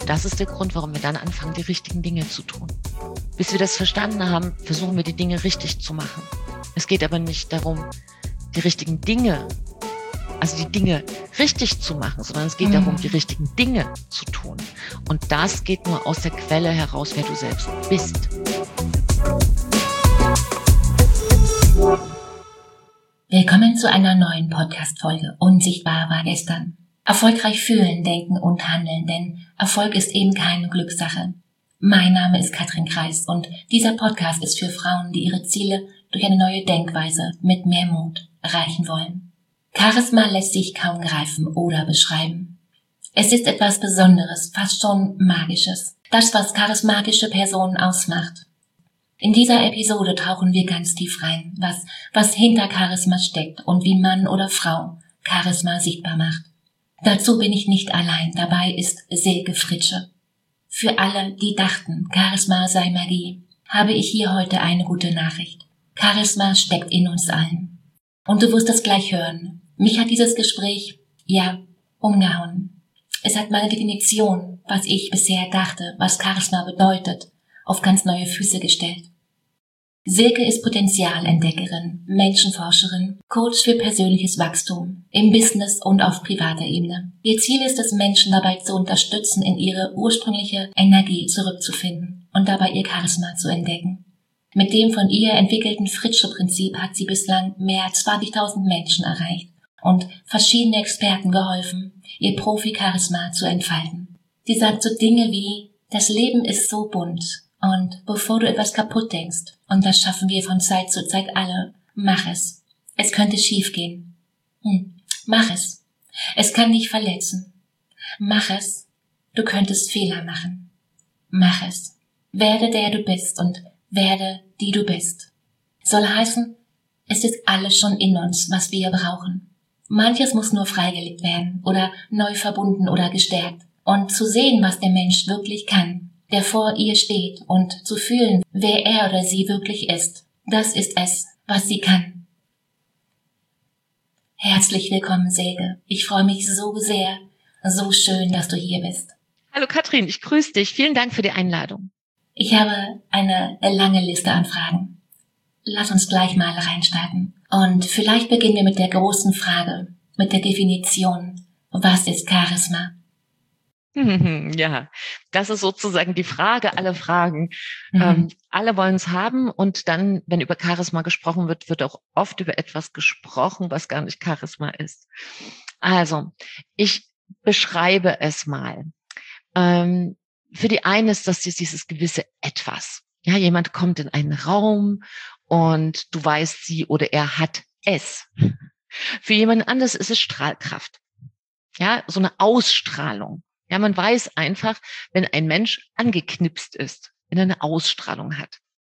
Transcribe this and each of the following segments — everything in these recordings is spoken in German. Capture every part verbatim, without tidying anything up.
Das ist der Grund, warum wir dann anfangen, die richtigen Dinge zu tun. Bis wir das verstanden haben, versuchen wir die Dinge richtig zu machen. Es geht aber nicht darum, die richtigen Dinge, also die Dinge richtig zu machen, sondern es geht mhm. darum, die richtigen Dinge zu tun. Und das geht nur aus der Quelle heraus, wer du selbst bist. Willkommen zu einer neuen Podcast-Folge. Unsichtbar war gestern. Erfolgreich fühlen, denken und handeln, denn Erfolg ist eben keine Glückssache. Mein Name ist Katrin Kreis und dieser Podcast ist für Frauen, die ihre Ziele durch eine neue Denkweise mit mehr Mut erreichen wollen. Charisma lässt sich kaum greifen oder beschreiben. Es ist etwas Besonderes, fast schon Magisches. Das, was charismatische Personen ausmacht. In dieser Episode tauchen wir ganz tief rein, was, was hinter Charisma steckt und wie Mann oder Frau Charisma sichtbar macht. Dazu bin ich nicht allein, dabei ist Silke Fritsche. Für alle, die dachten, Charisma sei Magie, habe ich hier heute eine gute Nachricht. Charisma steckt in uns allen. Und du wirst es gleich hören. Mich hat dieses Gespräch, ja, umgehauen. Es hat meine Definition, was ich bisher dachte, was Charisma bedeutet, auf ganz neue Füße gestellt. Silke ist Potenzialentdeckerin, Menschenforscherin, Coach für persönliches Wachstum, im Business und auf privater Ebene. Ihr Ziel ist es, Menschen dabei zu unterstützen, in ihre ursprüngliche Energie zurückzufinden und dabei ihr Charisma zu entdecken. Mit dem von ihr entwickelten Fritsche-Prinzip hat sie bislang mehr als zwanzigtausend Menschen erreicht und verschiedene Experten geholfen, ihr Profi-Charisma zu entfalten. Sie sagt so Dinge wie, das Leben ist so bunt. Und bevor du etwas kaputt denkst, und das schaffen wir von Zeit zu Zeit alle, mach es. Es könnte schief gehen. Hm, mach es. Es kann dich verletzen. Mach es. Du könntest Fehler machen. Mach es. Werde der du bist und werde die du bist. Soll heißen, es ist alles schon in uns, was wir brauchen. Manches muss nur freigelegt werden oder neu verbunden oder gestärkt. Und zu sehen, was der Mensch wirklich kann, der vor ihr steht, und zu fühlen, wer er oder sie wirklich ist. Das ist es, was sie kann. Herzlich willkommen, Silke. Ich freue mich so sehr, so schön, dass du hier bist. Hallo Katrin, ich grüße dich. Vielen Dank für die Einladung. Ich habe eine lange Liste an Fragen. Lass uns gleich mal reinstarten. Und vielleicht beginnen wir mit der großen Frage, mit der Definition. Was ist Charisma? Ja, das ist sozusagen die Frage aller Fragen. Mhm. Ähm, alle wollen es haben, und dann, wenn über Charisma gesprochen wird, wird auch oft über etwas gesprochen, was gar nicht Charisma ist. Also, ich beschreibe es mal. Ähm, für die einen ist das dieses gewisse Etwas. Ja, jemand kommt in einen Raum und du weißt, sie oder er hat es. Für jemand anderes ist es Strahlkraft. Ja, so eine Ausstrahlung. Ja, man weiß einfach, wenn ein Mensch angeknipst ist, wenn er eine Ausstrahlung hat.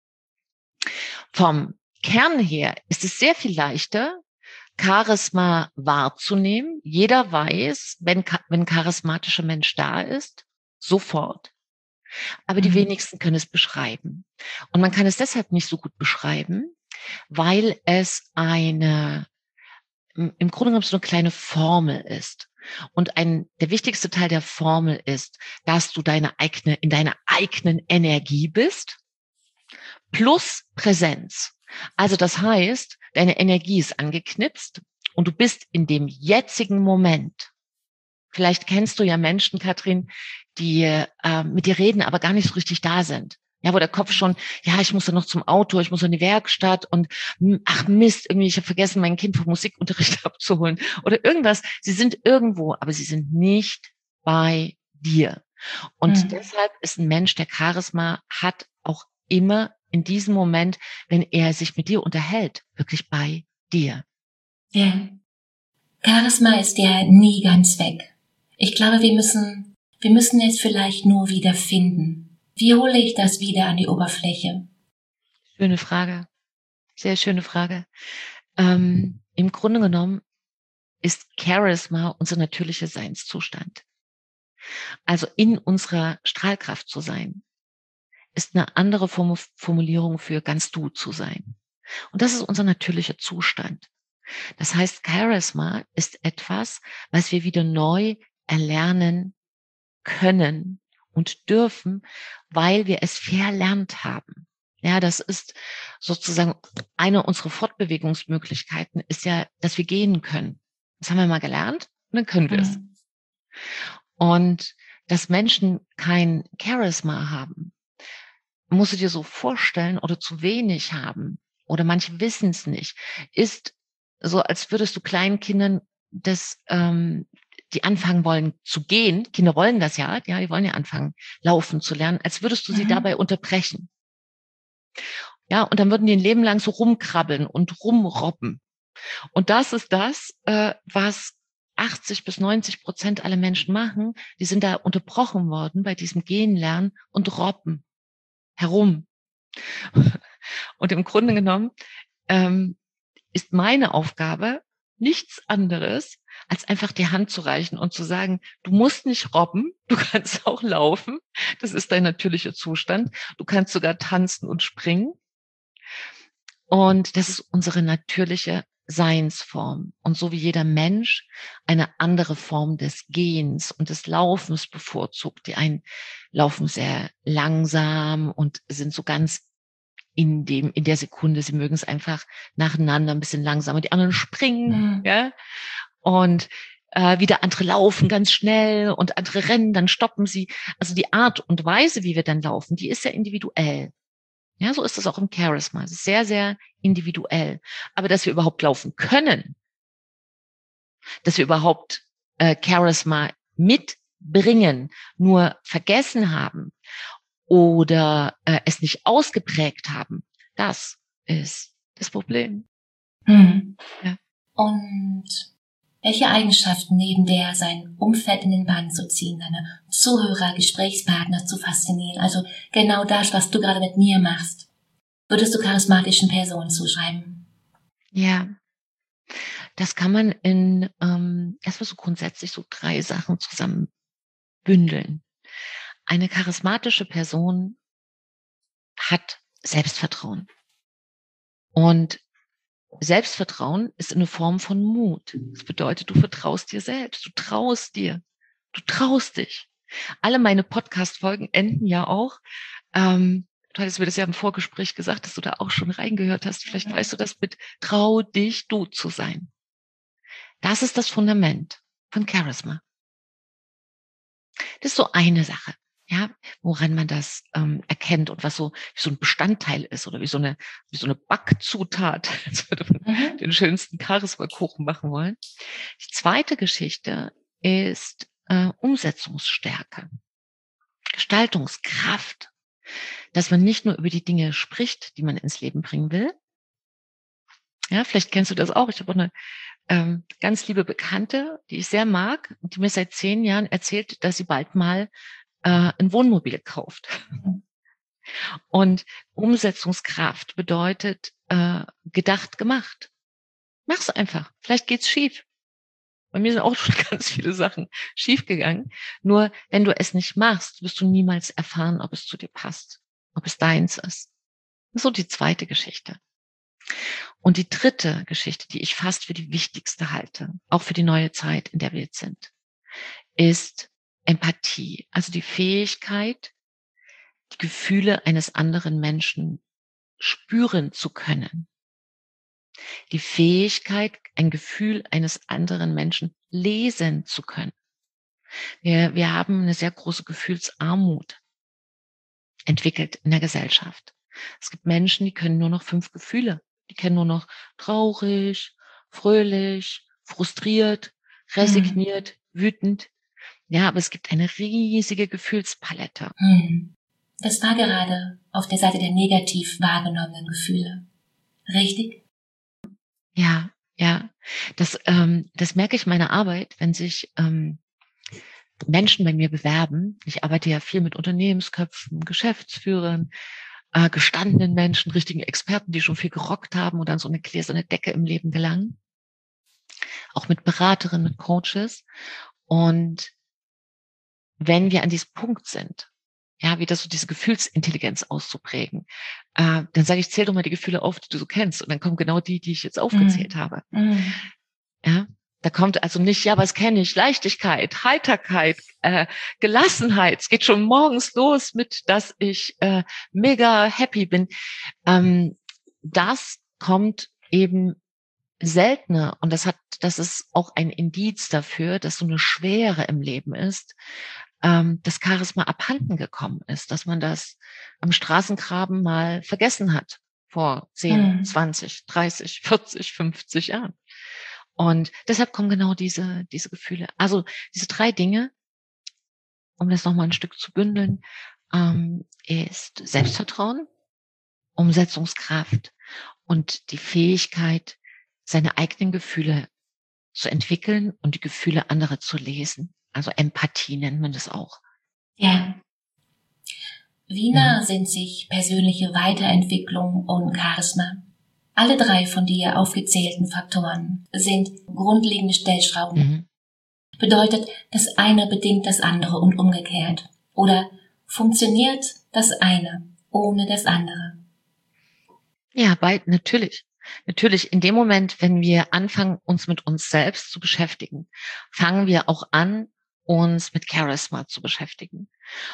Vom Kern her ist es sehr viel leichter, Charisma wahrzunehmen. Jeder weiß, wenn, wenn ein charismatischer Mensch da ist, sofort. Aber die wenigsten können es beschreiben. Und man kann es deshalb nicht so gut beschreiben, weil es eine, im Grunde genommen so eine kleine Formel ist. Und ein, der wichtigste Teil der Formel ist, dass du deine eigene, in deiner eigenen Energie bist, plus Präsenz. Also das heißt, deine Energie ist angeknipst und du bist in dem jetzigen Moment. Vielleicht kennst du ja Menschen, Katrin, die äh, mit dir reden, aber gar nicht so richtig da sind. Ja, wo der Kopf schon, ja, ich muss ja noch zum Auto, ich muss in die Werkstatt und ach Mist, irgendwie, ich habe vergessen, mein Kind vom Musikunterricht abzuholen oder irgendwas. Sie sind irgendwo, aber sie sind nicht bei dir. Und mhm. deshalb ist ein Mensch, der Charisma hat, auch immer in diesem Moment, wenn er sich mit dir unterhält, wirklich bei dir. Ja. Charisma ist ja nie ganz weg. Ich glaube, wir müssen, wir müssen es vielleicht nur wieder finden. Wie hole ich das wieder an die Oberfläche? Schöne Frage. Sehr schöne Frage. Ähm, im Grunde genommen ist Charisma unser natürlicher Seinszustand. Also in unserer Strahlkraft zu sein, ist eine andere Form, Formulierung für ganz du zu sein. Und das ist unser natürlicher Zustand. Das heißt, Charisma ist etwas, was wir wieder neu erlernen können und dürfen, weil wir es verlernt haben. Ja, das ist sozusagen eine unserer Fortbewegungsmöglichkeiten, ist ja, dass wir gehen können. Das haben wir mal gelernt und dann können wir es. Mhm. Und dass Menschen kein Charisma haben, musst du dir so vorstellen, oder zu wenig haben, oder manche wissen es nicht, ist so, als würdest du kleinen Kindern das, ähm, die anfangen wollen zu gehen, Kinder wollen das ja, ja, die wollen ja anfangen, laufen zu lernen, als würdest du sie Mhm. dabei unterbrechen. Ja, und dann würden die ein Leben lang so rumkrabbeln und rumrobben. Und das ist das, äh, was achtzig bis neunzig Prozent aller Menschen machen. Die sind da unterbrochen worden bei diesem Gehen lernen und robben herum. Und im Grunde genommen ähm, ist meine Aufgabe nichts anderes, als einfach die Hand zu reichen und zu sagen, du musst nicht robben, du kannst auch laufen. Das ist dein natürlicher Zustand. Du kannst sogar tanzen und springen. Und das ist unsere natürliche Seinsform. Und so wie jeder Mensch eine andere Form des Gehens und des Laufens bevorzugt. Die einen laufen sehr langsam und sind so ganz in dem, in der Sekunde. Sie mögen es einfach nacheinander ein bisschen langsamer. Die anderen springen, Mhm. ja. Und äh, wieder andere laufen ganz schnell und andere rennen, dann stoppen sie. Also die Art und Weise, wie wir dann laufen, die ist ja individuell. Ja, so ist es auch im Charisma. Es ist sehr, sehr individuell. Aber dass wir überhaupt laufen können, dass wir überhaupt äh, Charisma mitbringen, nur vergessen haben oder äh, es nicht ausgeprägt haben, das ist das Problem. Mhm. Ja. Und welche Eigenschaften neben der, sein Umfeld in den Bann zu ziehen, deine Zuhörer, Gesprächspartner zu faszinieren, also genau das, was du gerade mit mir machst, würdest du charismatischen Personen zuschreiben? Ja, das kann man in ähm, erstmal so grundsätzlich so drei Sachen zusammen bündeln. Eine charismatische Person hat Selbstvertrauen. Und Selbstvertrauen ist eine Form von Mut. Das bedeutet, du vertraust dir selbst, du traust dir, du traust dich. Alle meine Podcast-Folgen enden ja auch, ähm, du hattest mir das ja im Vorgespräch gesagt, dass du da auch schon reingehört hast. Vielleicht weißt du das mit trau dich, du zu sein. Das ist das Fundament von Charisma. Das ist so eine Sache, ja, woran man das ähm, erkennt und was so wie so ein Bestandteil ist oder wie so eine wie so eine Backzutat, als würde man Mhm. den schönsten Charisma-Kuchen machen wollen. Die zweite Geschichte ist äh, Umsetzungsstärke, Gestaltungskraft, dass man nicht nur über die Dinge spricht, die man ins Leben bringen will. Ja, vielleicht kennst du das auch. Ich habe auch eine ähm, ganz liebe Bekannte, die ich sehr mag und die mir seit zehn Jahren erzählt, dass sie bald mal äh, ein Wohnmobil kauft. Und Umsetzungskraft bedeutet äh, gedacht, gemacht. Mach's einfach. Vielleicht geht's schief. Bei mir sind auch schon ganz viele Sachen schiefgegangen. Nur wenn du es nicht machst, wirst du niemals erfahren, ob es zu dir passt, ob es deins ist. Das ist so die zweite Geschichte. Und die dritte Geschichte, die ich fast für die wichtigste halte, auch für die neue Zeit, in der wir jetzt sind, ist Empathie. Also die Fähigkeit, die Gefühle eines anderen Menschen spüren zu können. Die Fähigkeit, ein Gefühl eines anderen Menschen lesen zu können. Wir, wir haben eine sehr große Gefühlsarmut entwickelt in der Gesellschaft. Es gibt Menschen, die können nur noch fünf Gefühle. Die kennen nur noch traurig, fröhlich, frustriert, resigniert, mhm. wütend. Ja, aber es gibt eine riesige Gefühlspalette. Hm. Das war gerade auf der Seite der negativ wahrgenommenen Gefühle. Richtig? Ja, ja. Das, ähm, das merke ich in meiner Arbeit, wenn sich ähm, Menschen bei mir bewerben. Ich arbeite ja viel mit Unternehmensköpfen, Geschäftsführern, äh, gestandenen Menschen, richtigen Experten, die schon viel gerockt haben und an so eine gläserne Decke im Leben gelangen. Auch mit Beraterinnen, mit Coaches. Und wenn wir an diesem Punkt sind, ja, wieder so diese Gefühlsintelligenz auszuprägen, äh, dann sage ich, zähl doch mal die Gefühle auf, die du so kennst. Und dann kommen genau die, die ich jetzt aufgezählt mhm. habe. Mhm. Ja, Da kommt also nicht, ja, was kenne ich? Leichtigkeit, Heiterkeit, äh, Gelassenheit. Es geht schon morgens los mit, dass ich äh, mega happy bin. Ähm, das kommt eben seltener und das hat, das ist auch ein Indiz dafür, dass so eine Schwere im Leben ist, ähm, das Charisma abhanden gekommen ist, dass man das am Straßengraben mal vergessen hat vor zehn, Mhm. zwanzig, dreißig, vierzig, fünfzig Jahren. Und deshalb kommen genau diese, diese Gefühle. Also diese drei Dinge, um das nochmal ein Stück zu bündeln, ähm, ist Selbstvertrauen, Umsetzungskraft und die Fähigkeit, seine eigenen Gefühle zu entwickeln und die Gefühle anderer zu lesen. Also Empathie nennt man das auch. Ja. Wie Mhm. nah sind sich persönliche Weiterentwicklung und Charisma? Alle drei von dir aufgezählten Faktoren sind grundlegende Stellschrauben. Mhm. Bedeutet, das eine bedingt das andere und umgekehrt. Oder funktioniert das eine ohne das andere? Ja, beid, natürlich. Natürlich, in dem Moment, wenn wir anfangen, uns mit uns selbst zu beschäftigen, fangen wir auch an, uns mit Charisma zu beschäftigen.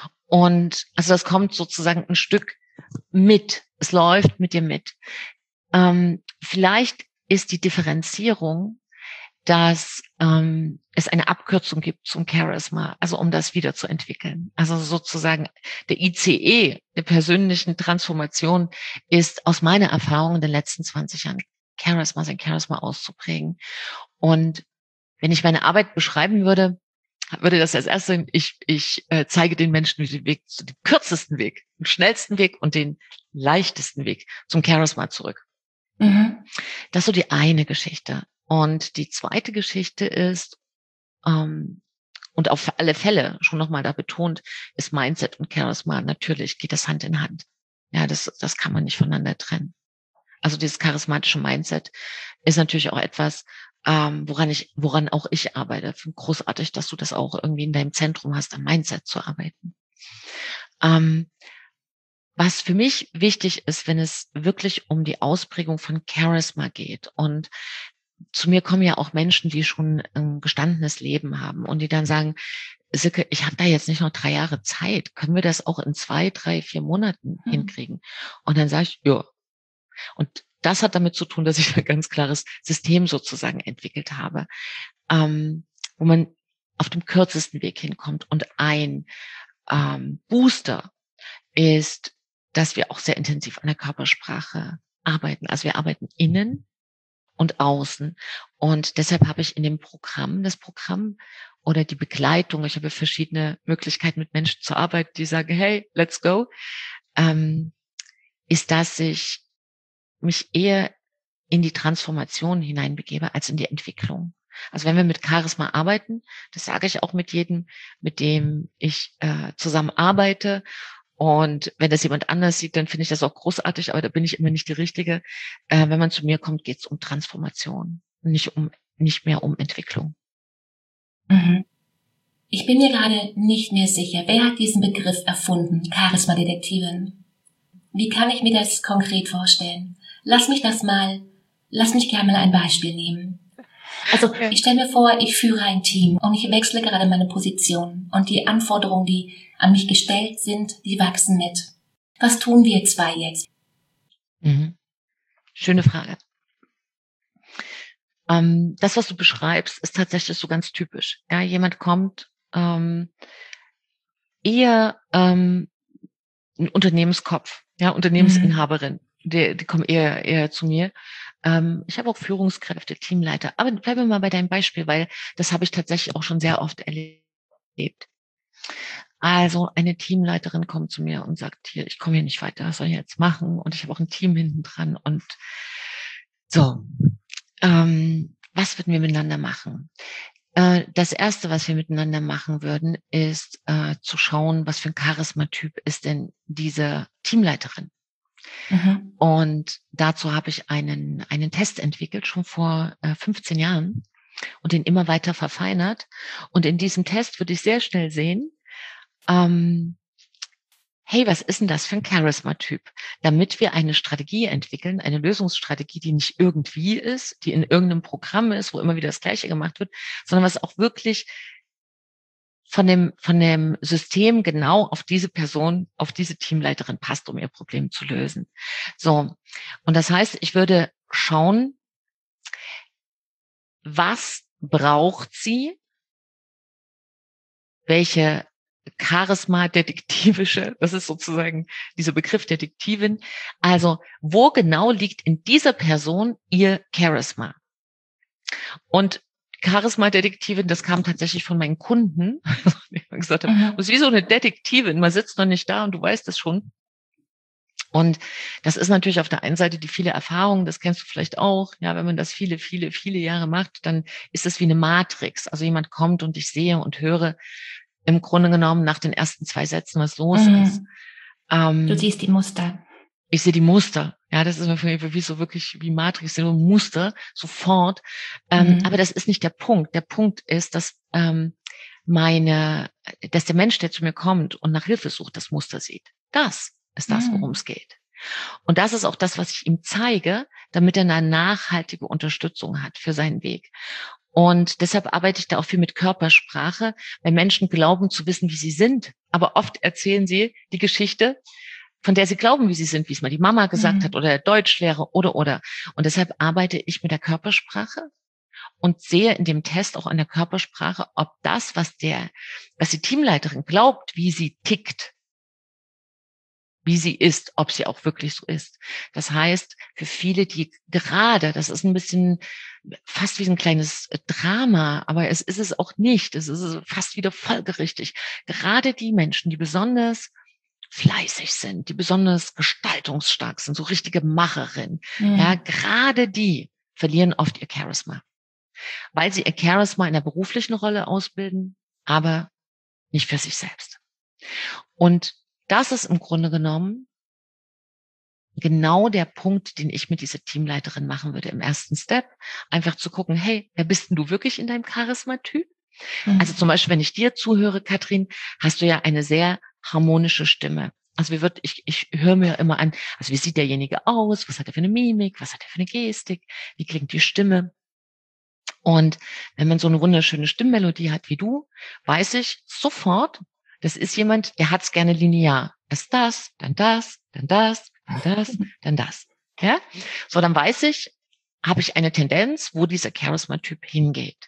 Und also das kommt sozusagen ein Stück mit. Es läuft mit dir mit. Ähm, vielleicht ist die Differenzierung, dass ähm, es eine Abkürzung gibt zum Charisma, also um das wieder zu entwickeln. Also sozusagen der I C E der persönlichen Transformation ist aus meiner Erfahrung in den letzten zwanzig Jahren Charisma, sein Charisma auszuprägen. Und wenn ich meine Arbeit beschreiben würde, würde das als erstes, ich, ich äh, zeige den Menschen den Weg, den kürzesten Weg, den schnellsten Weg und den leichtesten Weg zum Charisma zurück. Mhm. Das ist so die eine Geschichte. Und die zweite Geschichte ist, ähm, und auf alle Fälle schon nochmal da betont, ist Mindset und Charisma. Natürlich geht das Hand in Hand. Ja, das, das kann man nicht voneinander trennen. Also dieses charismatische Mindset ist natürlich auch etwas, ähm, woran ich, woran auch ich arbeite. Großartig, dass du das auch irgendwie in deinem Zentrum hast, am Mindset zu arbeiten. Ähm, was für mich wichtig ist, wenn es wirklich um die Ausprägung von Charisma geht, und zu mir kommen ja auch Menschen, die schon ein gestandenes Leben haben und die dann sagen, Silke, ich habe da jetzt nicht noch drei Jahre Zeit. Können wir das auch in zwei, drei, vier Monaten Mhm. hinkriegen? Und dann sage ich, ja. Und das hat damit zu tun, dass ich ein ganz klares System sozusagen entwickelt habe, ähm, wo man auf dem kürzesten Weg hinkommt. Und ein ähm, Booster ist, dass wir auch sehr intensiv an der Körpersprache arbeiten. Also wir arbeiten innen und außen. Und deshalb habe ich in dem Programm, das Programm oder die Begleitung, ich habe verschiedene Möglichkeiten, mit Menschen zu arbeiten, die sagen, hey, let's go, ähm, ist, dass ich mich eher in die Transformation hineinbegebe als in die Entwicklung. Also wenn wir mit Charisma arbeiten, das sage ich auch mit jedem, mit dem ich äh, zusammen arbeite. Und wenn das jemand anders sieht, dann finde ich das auch großartig, aber da bin ich immer nicht die Richtige. Äh, wenn man zu mir kommt, geht es um Transformation, nicht um, nicht mehr um Entwicklung. Mhm. Ich bin mir gerade nicht mehr sicher, wer hat diesen Begriff erfunden, Charisma-Detektivin? Wie kann ich mir das konkret vorstellen? Lass mich das mal, lass mich gerne mal ein Beispiel nehmen. Also ich stelle mir vor, ich führe ein Team und ich wechsle gerade meine Position und die Anforderungen, die an mich gestellt sind, die wachsen mit. Was tun wir zwei jetzt? Mhm. Schöne Frage. Ähm, das, was du beschreibst, ist tatsächlich so ganz typisch. Ja, jemand kommt ähm, eher ähm, ein Unternehmenskopf, ja, Unternehmensinhaberin, die, die kommen eher eher zu mir. Ähm, ich habe auch Führungskräfte, Teamleiter. Aber bleiben wir mal bei deinem Beispiel, weil das habe ich tatsächlich auch schon sehr oft erlebt. Also eine Teamleiterin kommt zu mir und sagt, hier, ich komme hier nicht weiter, was soll ich jetzt machen? Und ich habe auch ein Team hinten dran. Und so, ähm, was würden wir miteinander machen? Äh, das Erste, was wir miteinander machen würden, ist äh, zu schauen, was für ein Charismatyp ist denn diese Teamleiterin. Mhm. Und dazu habe ich einen, einen Test entwickelt, schon vor äh, fünfzehn Jahren, und den immer weiter verfeinert. Und in diesem Test würde ich sehr schnell sehen, ähm, hey, was ist denn das für ein Charisma-Typ? Damit wir eine Strategie entwickeln, eine Lösungsstrategie, die nicht irgendwie ist, die in irgendeinem Programm ist, wo immer wieder das Gleiche gemacht wird, sondern was auch wirklich von dem, von dem System genau auf diese Person, auf diese Teamleiterin passt, um ihr Problem zu lösen. So. Und das heißt, ich würde schauen, was braucht sie? Welche Charisma-detektivische, das ist sozusagen dieser Begriff Detektivin. Also, wo genau liegt in dieser Person ihr Charisma? Und Charisma-Detektivin, das kam tatsächlich von meinen Kunden, die gesagt haben, Mhm. das ist wie so eine Detektivin, man sitzt noch nicht da und du weißt es schon. Und das ist natürlich auf der einen Seite die viele Erfahrung, das kennst du vielleicht auch. Ja, wenn man das viele, viele, viele Jahre macht, dann ist es wie eine Matrix. Also jemand kommt und ich sehe und höre im Grunde genommen nach den ersten zwei Sätzen, was los Mhm. ist. Ähm, Du siehst die Muster. Ich sehe die Muster. Ja, das ist wie so wirklich wie Matrix, so Muster sofort. Ähm, Mhm. aber das ist nicht der Punkt. Der Punkt ist, dass ähm, meine, dass der Mensch, der zu mir kommt und nach Hilfe sucht, das Muster sieht. Das ist das, worum Mhm. es geht. Und das ist auch das, was ich ihm zeige, damit er eine nachhaltige Unterstützung hat für seinen Weg. Und deshalb arbeite ich da auch viel mit Körpersprache, weil Menschen glauben zu wissen, wie sie sind. Aber oft erzählen sie die Geschichte, von der sie glauben, wie sie sind, wie es mal die Mama gesagt Mhm. hat oder der Deutschlehrer oder, oder. Und deshalb arbeite ich mit der Körpersprache und sehe in dem Test auch an der Körpersprache, ob das, was der, was die Teamleiterin glaubt, wie sie tickt, wie sie ist, ob sie auch wirklich so ist. Das heißt, für viele, die gerade, das ist ein bisschen fast wie ein kleines Drama, aber es ist es auch nicht. Es ist fast wieder folgerichtig. Gerade die Menschen, die besonders fleißig sind, die besonders gestaltungsstark sind, so richtige Macherinnen, Mhm. ja, gerade die verlieren oft ihr Charisma, weil sie ihr Charisma in der beruflichen Rolle ausbilden, aber nicht für sich selbst. Und das ist im Grunde genommen genau der Punkt, den ich mit dieser Teamleiterin machen würde im ersten Step. Einfach zu gucken, hey, wer bist denn du wirklich in deinem Charisma-Typ? Mhm. Also zum Beispiel, wenn ich dir zuhöre, Katrin, hast du ja eine sehr harmonische Stimme. Also wie wird, ich, ich höre mir immer an, also wie sieht derjenige aus? Was hat er für eine Mimik? Was hat er für eine Gestik? Wie klingt die Stimme? Und wenn man so eine wunderschöne Stimmmelodie hat wie du, weiß ich sofort, das ist jemand, der hat es gerne linear. Erst das, dann das, dann das, dann das, dann das. Ja? So, dann weiß ich, habe ich eine Tendenz, wo dieser Charisma-Typ hingeht.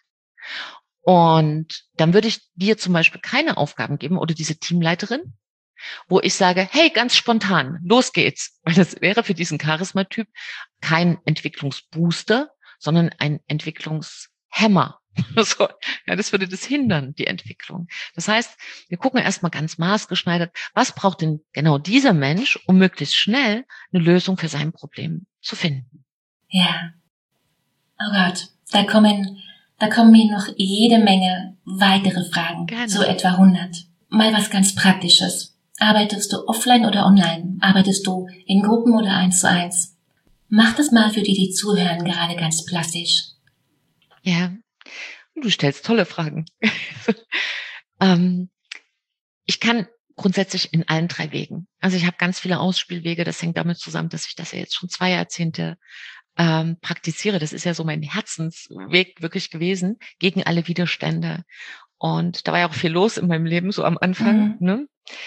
Und dann würde ich dir zum Beispiel keine Aufgaben geben oder diese Teamleiterin, wo ich sage, hey, ganz spontan, los geht's. Weil das wäre für diesen Charisma-Typ kein Entwicklungsbooster, sondern ein Entwicklungshemmer. So, ja, das würde das hindern, die Entwicklung. Das heißt, wir gucken erstmal ganz maßgeschneidert, was braucht denn genau dieser Mensch, um möglichst schnell eine Lösung für sein Problem zu finden. Ja. Oh Gott, da kommen, da kommen mir noch jede Menge weitere Fragen. Gerne. So etwa hundert. Mal was ganz Praktisches. Arbeitest du offline oder online? Arbeitest du in Gruppen oder eins zu eins? Mach das mal für die, die zuhören, gerade ganz plastisch. Ja, du stellst tolle Fragen. ähm, ich kann grundsätzlich in allen drei Wegen. Also ich habe ganz viele Ausspielwege. Das hängt damit zusammen, dass ich das ja jetzt schon zwei Jahrzehnte ähm, praktiziere. Das ist ja so mein Herzensweg wirklich gewesen, gegen alle Widerstände. Und da war ja auch viel los in meinem Leben, so am Anfang. Mhm. Ne?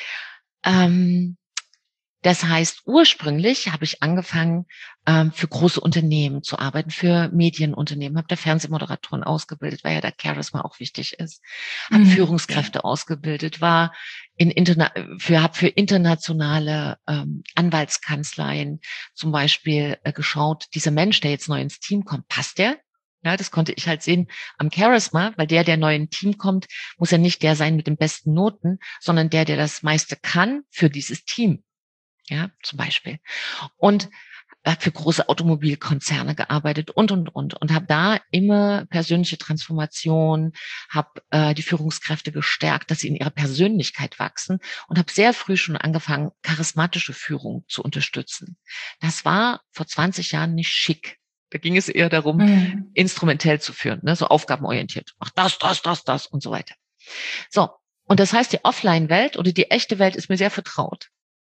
Ähm, das heißt, ursprünglich habe ich angefangen, ähm, für große Unternehmen zu arbeiten, für Medienunternehmen, habe da Fernsehmoderatoren ausgebildet, weil ja da Charisma auch wichtig ist, habe Mhm. Führungskräfte ausgebildet, war in interna für habe für internationale ähm, Anwaltskanzleien zum Beispiel äh, geschaut, dieser Mensch, der jetzt neu ins Team kommt, passt der? Ja, das konnte ich halt sehen am Charisma, weil der, der neu ins Team kommt, muss ja nicht der sein mit den besten Noten, sondern der, der das meiste kann für dieses Team. Ja, zum Beispiel. Und habe für große Automobilkonzerne gearbeitet und, und, und. Und habe da immer persönliche Transformation, habe äh, die Führungskräfte gestärkt, dass sie in ihrer Persönlichkeit wachsen und habe sehr früh schon angefangen, charismatische Führung zu unterstützen. Das war vor zwanzig Jahren nicht schick. Da ging es eher darum, Mhm. instrumentell zu führen, ne, so aufgabenorientiert. Mach das, das, das, das und so weiter. So. Und das heißt, die Offline-Welt oder die echte Welt ist mir sehr vertraut.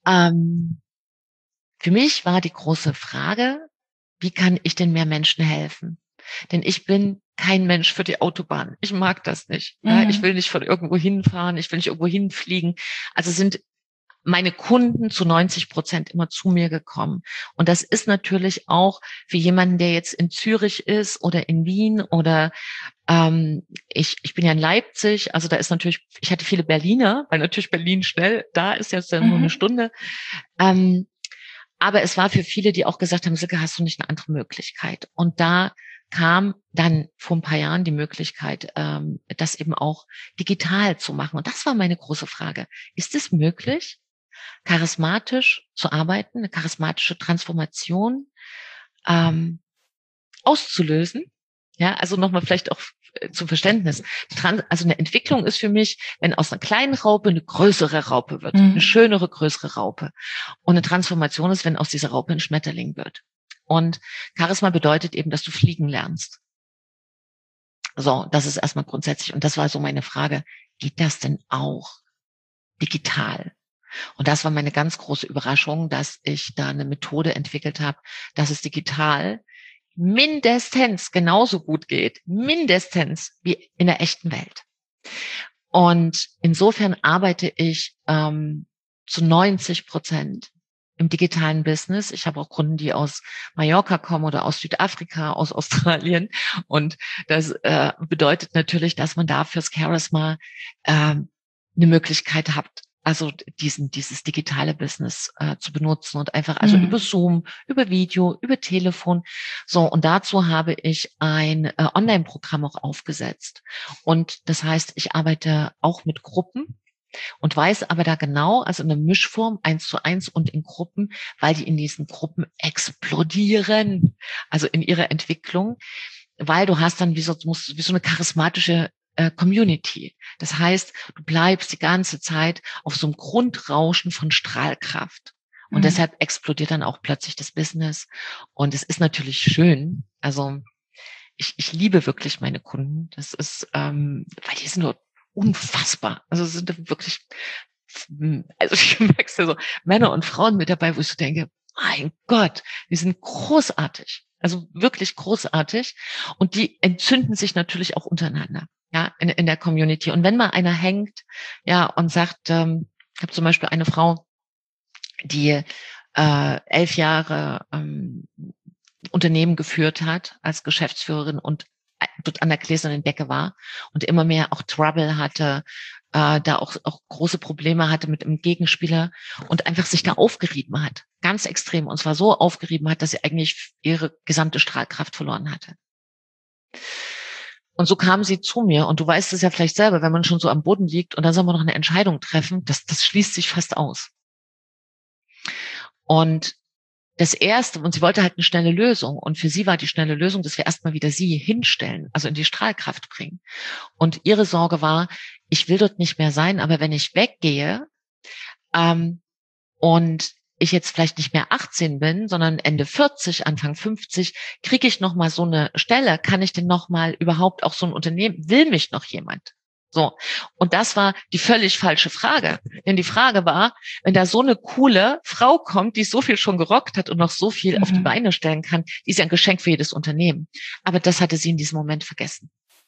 Ähm, für mich war die große Frage, wie kann ich denn mehr Menschen helfen? Denn ich bin kein Mensch für die Autobahn. Ich mag das nicht. Ja, ich Mhm. will nicht von irgendwo hinfahren, ich will nicht irgendwo hinfliegen. Also sind meine Kunden zu neunzig Prozent immer zu mir gekommen. Und das ist natürlich auch für jemanden, der jetzt in Zürich ist oder in Wien oder ähm, ich, ich bin ja in Leipzig, also da ist natürlich, ich hatte viele Berliner, weil natürlich Berlin schnell, da ist jetzt ja nur eine Mhm. Stunde. Ähm, aber es war für viele, die auch gesagt haben, Silke, hast du nicht eine andere Möglichkeit? Und da kam dann vor ein paar Jahren die Möglichkeit, ähm, das eben auch digital zu machen. Und das war meine große Frage. Ist es möglich, charismatisch zu arbeiten, eine charismatische Transformation ähm, auszulösen? Ja, also nochmal vielleicht auch äh, zum Verständnis. Trans also eine Entwicklung ist für mich, wenn aus einer kleinen Raupe eine größere Raupe wird, eine Mhm. schönere, größere Raupe. Und eine Transformation ist, wenn aus dieser Raupe ein Schmetterling wird. Und Charisma bedeutet eben, dass du fliegen lernst. So, das ist erstmal grundsätzlich. Und das war so meine Frage. Geht das denn auch digital? Und das war meine ganz große Überraschung, dass ich da eine Methode entwickelt habe, dass es digital mindestens genauso gut geht, mindestens wie in der echten Welt. Und insofern arbeite ich ähm, zu neunzig Prozent im digitalen Business. Ich habe auch Kunden, die aus Mallorca kommen oder aus Südafrika, aus Australien. Und das äh, bedeutet natürlich, dass man da fürs Charisma äh, eine Möglichkeit hat, also diesen, dieses digitale Business äh, zu benutzen und einfach also über Mhm. Zoom, über Video, über Telefon. So, und dazu habe ich ein äh, Online-Programm auch aufgesetzt. Und das heißt, ich arbeite auch mit Gruppen und weiß aber da genau, also in der Mischform eins zu eins und in Gruppen, weil die in diesen Gruppen explodieren, also in ihrer Entwicklung, weil du hast dann wie so, du musst, wie so eine charismatische äh, Community. Das heißt, du bleibst die ganze Zeit auf so einem Grundrauschen von Strahlkraft. Und Mhm. deshalb explodiert dann auch plötzlich das Business. Und es ist natürlich schön. Also ich, ich liebe wirklich meine Kunden. Das ist, ähm, weil die sind nur unfassbar. Also es sind wirklich, also ich merke ja so Männer und Frauen mit dabei, wo ich so denke, mein Gott, die sind großartig. Also wirklich großartig. Und die entzünden sich natürlich auch untereinander, ja, in, in der Community. Und wenn mal einer hängt, ja, und sagt, ähm, ich habe zum Beispiel eine Frau, die äh, elf Jahre ähm, Unternehmen geführt hat als Geschäftsführerin und dort an der gläsernen Decke war und immer mehr auch Trouble hatte, äh, da auch, auch große Probleme hatte mit einem Gegenspieler und einfach sich da aufgerieben hat. Ganz extrem. Und zwar so aufgerieben hat, dass sie eigentlich ihre gesamte Strahlkraft verloren hatte. Und so kam sie zu mir. Und du weißt es ja vielleicht selber, wenn man schon so am Boden liegt und dann soll man noch eine Entscheidung treffen, das, das schließt sich fast aus. Und das erste, und sie wollte halt eine schnelle Lösung. Und für sie war die schnelle Lösung, dass wir erstmal wieder sie hinstellen, also in die Strahlkraft bringen. Und ihre Sorge war, ich will dort nicht mehr sein, aber wenn ich weggehe, ähm, und ich jetzt vielleicht nicht mehr achtzehn bin, sondern Ende vierzig, Anfang fünfzig, kriege ich noch mal so eine Stelle, kann ich denn noch mal überhaupt auch so ein Unternehmen, will mich noch jemand? So. Und das war die völlig falsche Frage. Denn die Frage war, wenn da so eine coole Frau kommt, die so viel schon gerockt hat und noch so viel auf die Mhm. Beine stellen kann, die ist ja ein Geschenk für jedes Unternehmen. Aber das hatte sie in diesem Moment vergessen.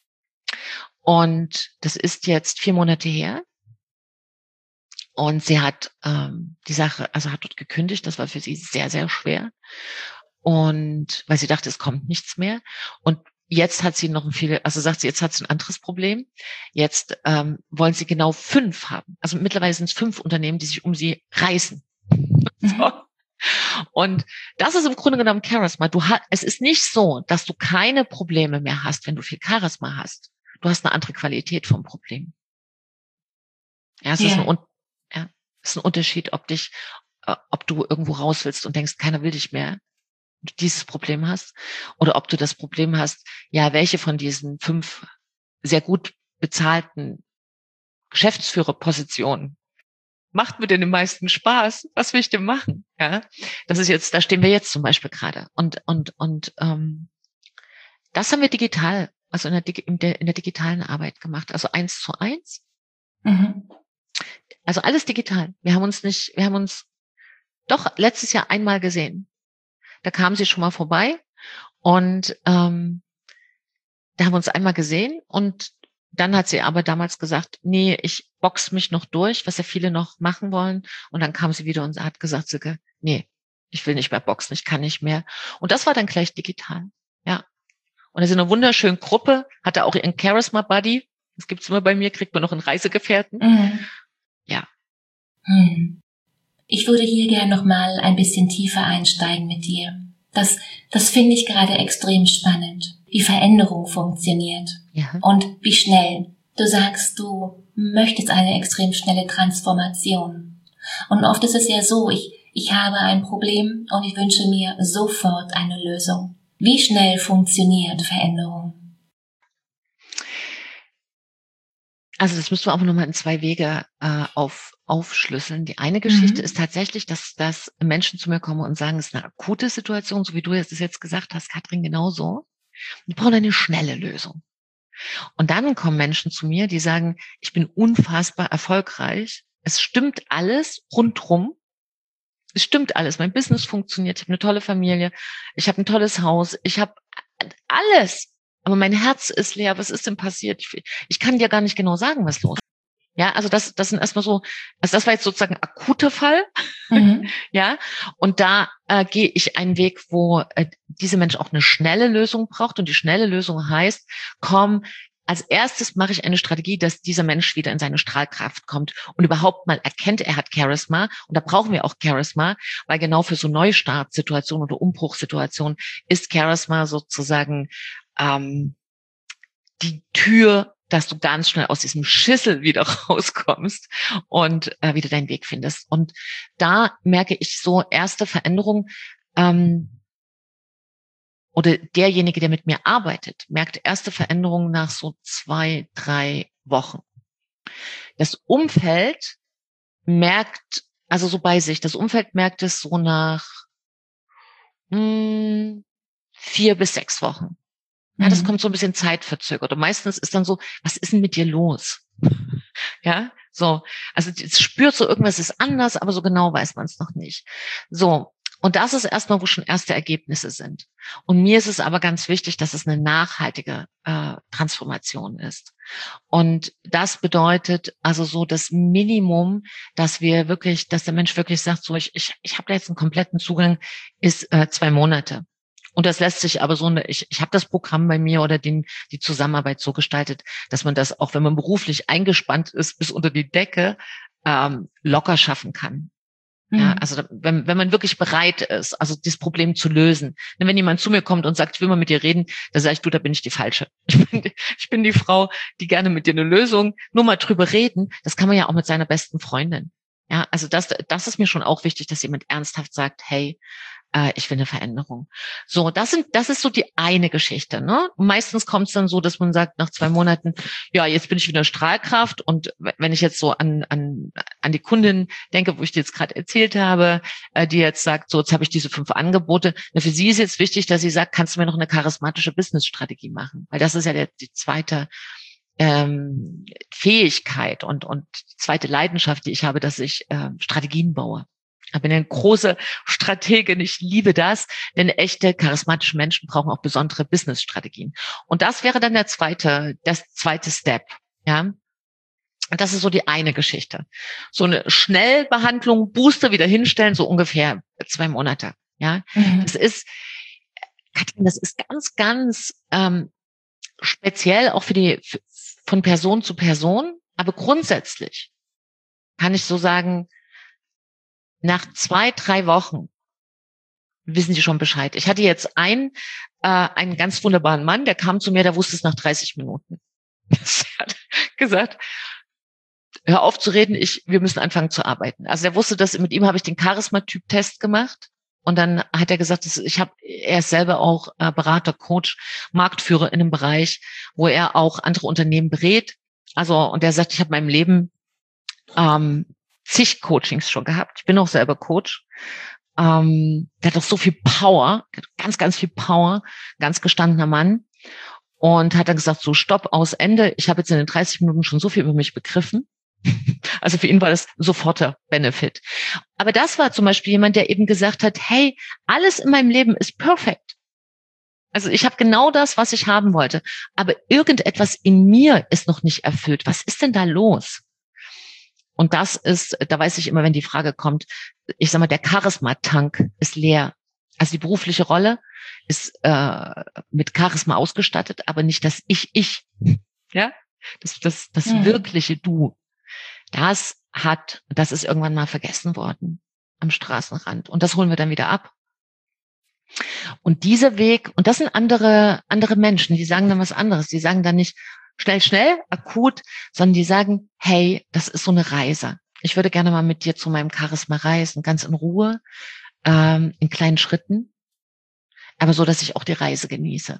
Und das ist jetzt vier Monate her. Und sie hat ähm, die Sache, also hat dort gekündigt. Das war für sie sehr, sehr schwer. Und weil sie dachte, es kommt nichts mehr. Und jetzt hat sie noch ein viel, also sagt sie, jetzt hat sie ein anderes Problem. Jetzt ähm, wollen sie genau fünf haben. Also mittlerweile sind es fünf Unternehmen, die sich um sie reißen. So. Mhm. Und das ist im Grunde genommen Charisma. Du hast, es ist nicht so, dass du keine Probleme mehr hast, wenn du viel Charisma hast. Du hast eine andere Qualität vom Problem. Ja, es ist ein, Ja. ja, es ist ein Unterschied, ob dich, äh, ob du irgendwo raus willst und denkst, keiner will dich mehr, du dieses Problem hast, oder ob du das Problem hast, ja, welche von diesen fünf sehr gut bezahlten Geschäftsführerpositionen macht mir denn den meisten Spaß? Was will ich denn machen? Ja, das ist jetzt, da stehen wir jetzt zum Beispiel gerade. Und, und, und, ähm, das haben wir digital, also in der, in der, in der digitalen Arbeit gemacht. Also eins zu eins. Mhm. Also alles digital. Wir haben uns nicht, wir haben uns Doch, letztes Jahr einmal gesehen. Da kam sie schon mal vorbei und ähm, da haben wir uns einmal gesehen und dann hat sie aber damals gesagt, nee, ich box mich noch durch, was ja viele noch machen wollen. Und dann kam sie wieder und hat gesagt, Silke, nee, ich will nicht mehr boxen, ich kann nicht mehr. Und das war dann gleich digital, ja. Und er ist in einer wunderschönen Gruppe, hatte auch ihren Charisma Buddy. Das gibt's immer bei mir, kriegt man noch einen Reisegefährten. Mhm. Ja. Hm. Ich würde hier gerne noch mal ein bisschen tiefer einsteigen mit dir. Das, das finde ich gerade extrem spannend, wie Veränderung funktioniert. Ja. Und wie schnell. Du sagst, du möchtest eine extrem schnelle Transformation. Und oft ist es ja so, ich, ich habe ein Problem und ich wünsche mir sofort eine Lösung. Wie schnell funktioniert Veränderung? Also das müssen wir auch nochmal in zwei Wege äh, auf, aufschlüsseln. Die eine Geschichte Mhm. ist tatsächlich, dass, dass Menschen zu mir kommen und sagen, es ist eine akute Situation, so wie du es jetzt gesagt hast, Katrin, genauso. Die brauchen eine schnelle Lösung. Und dann kommen Menschen zu mir, die sagen, ich bin unfassbar erfolgreich. Es stimmt alles rundrum. Es stimmt alles. Mein Business funktioniert. Ich habe eine tolle Familie. Ich habe ein tolles Haus. Ich habe alles. Aber mein Herz ist leer. Was ist denn passiert? Ich, ich kann dir gar nicht genau sagen, was los ist. Ja, also das, das sind erstmal so, also das war jetzt sozusagen ein akuter Fall. Mhm. Ja, und da äh, gehe ich einen Weg, wo äh, diese Mensch auch eine schnelle Lösung braucht. Und die schnelle Lösung heißt, komm, als erstes mache ich eine Strategie, dass dieser Mensch wieder in seine Strahlkraft kommt und überhaupt mal erkennt, er hat Charisma. Und da brauchen wir auch Charisma, weil genau für so Neustartsituationen oder Umbruchssituationen ist Charisma sozusagen ähm, die Tür, dass du ganz schnell aus diesem Schissel wieder rauskommst und äh, wieder deinen Weg findest. Und da merke ich so erste Veränderungen, ähm, oder derjenige, der mit mir arbeitet, merkt erste Veränderungen nach so zwei, drei Wochen. Das Umfeld merkt, also so bei sich, das Umfeld merkt es so nach mh, vier bis sechs Wochen. Ja, das Mhm. kommt so ein bisschen zeitverzögert. Und meistens ist dann so, was ist denn mit dir los? Ja, so. Also es spürt so, irgendwas ist anders, aber so genau weiß man es noch nicht. So. Und das ist erstmal, wo schon erste Ergebnisse sind. Und mir ist es aber ganz wichtig, dass es eine nachhaltige äh, Transformation ist. Und das bedeutet also so das Minimum, dass wir wirklich, dass der Mensch wirklich sagt, so ich ich, ich habe da jetzt einen kompletten Zugang, ist äh, zwei Monate. Und das lässt sich aber so, eine, ich, ich habe das Programm bei mir oder den, die Zusammenarbeit so gestaltet, dass man das, auch wenn man beruflich eingespannt ist, bis unter die Decke ähm, locker schaffen kann. Ja, Mhm. also wenn, wenn man wirklich bereit ist, also das Problem zu lösen. Denn wenn jemand zu mir kommt und sagt, ich will mal mit dir reden, dann sage ich, du, da bin ich die Falsche. Ich bin die, ich bin die Frau, die gerne mit dir eine Lösung, nur mal drüber reden. Das kann man ja auch mit seiner besten Freundin. Ja, also das, das ist mir schon auch wichtig, dass jemand ernsthaft sagt, hey, äh, ich will eine Veränderung. So, das sind, das ist so die eine Geschichte, ne? Meistens kommt es dann so, dass man sagt, nach zwei Monaten, ja, jetzt bin ich wieder Strahlkraft. Und wenn ich jetzt so an, an, an die Kundin denke, wo ich dir jetzt gerade erzählt habe, äh, die jetzt sagt, so, jetzt habe ich diese fünf Angebote. Na, für sie ist jetzt wichtig, dass sie sagt, kannst du mir noch eine charismatische Business-Strategie machen? Weil das ist ja der, die zweite ähm, Fähigkeit und, und die zweite Leidenschaft, die ich habe, dass ich äh, Strategien baue. Ich bin eine große Strategin, ich liebe das, denn echte charismatische Menschen brauchen auch besondere Business-Strategien. Und das wäre dann der zweite, das zweite Step, ja. Und das ist so die eine Geschichte. So eine Schnellbehandlung, Booster wieder hinstellen, so ungefähr zwei Monate, ja. Mhm. Das ist, Katrin, das ist ganz, ganz ähm, speziell auch für die, für, von Person zu Person, aber grundsätzlich kann ich so sagen, nach zwei, drei Wochen wissen Sie schon Bescheid. Ich hatte jetzt einen, äh, einen ganz wunderbaren Mann, der kam zu mir, der wusste es nach dreißig Minuten. Er hat gesagt, hör auf zu reden, ich, wir müssen anfangen zu arbeiten. Also er wusste, dass mit ihm habe ich den Charisma-Typ-Test gemacht. Und dann hat er gesagt, dass ich habe, er ist selber auch äh, Berater, Coach, Marktführer in einem Bereich, wo er auch andere Unternehmen berät. Also, und er sagt, ich habe in meinem Leben ähm, zig Coachings schon gehabt. Ich bin auch selber Coach. Ähm, der hat auch so viel Power, ganz, ganz viel Power, ganz gestandener Mann. Und hat dann gesagt, so Stopp, aus, Ende. Ich habe jetzt in den dreißig Minuten schon so viel über mich begriffen. Also für ihn war das soforter Benefit. Aber das war zum Beispiel jemand, der eben gesagt hat, hey, alles in meinem Leben ist perfekt. Also ich habe genau das, was ich haben wollte. Aber irgendetwas in mir ist noch nicht erfüllt. Was ist denn da los? Und das ist, da weiß ich immer, wenn die Frage kommt, ich sag mal, der Charisma-Tank ist leer. Also die berufliche Rolle ist äh, mit Charisma ausgestattet, aber nicht das Ich-Ich. Ja, das, das, das hm. wirkliche Du. Das hat, das ist irgendwann mal vergessen worden am Straßenrand. Und das holen wir dann wieder ab. Und dieser Weg, und das sind andere, andere Menschen, die sagen dann was anderes. Die sagen dann nicht schnell, schnell, akut, sondern die sagen, hey, das ist so eine Reise. Ich würde gerne mal mit dir zu meinem Charisma reisen, ganz in Ruhe, ähm, in kleinen Schritten, aber so, dass ich auch die Reise genieße.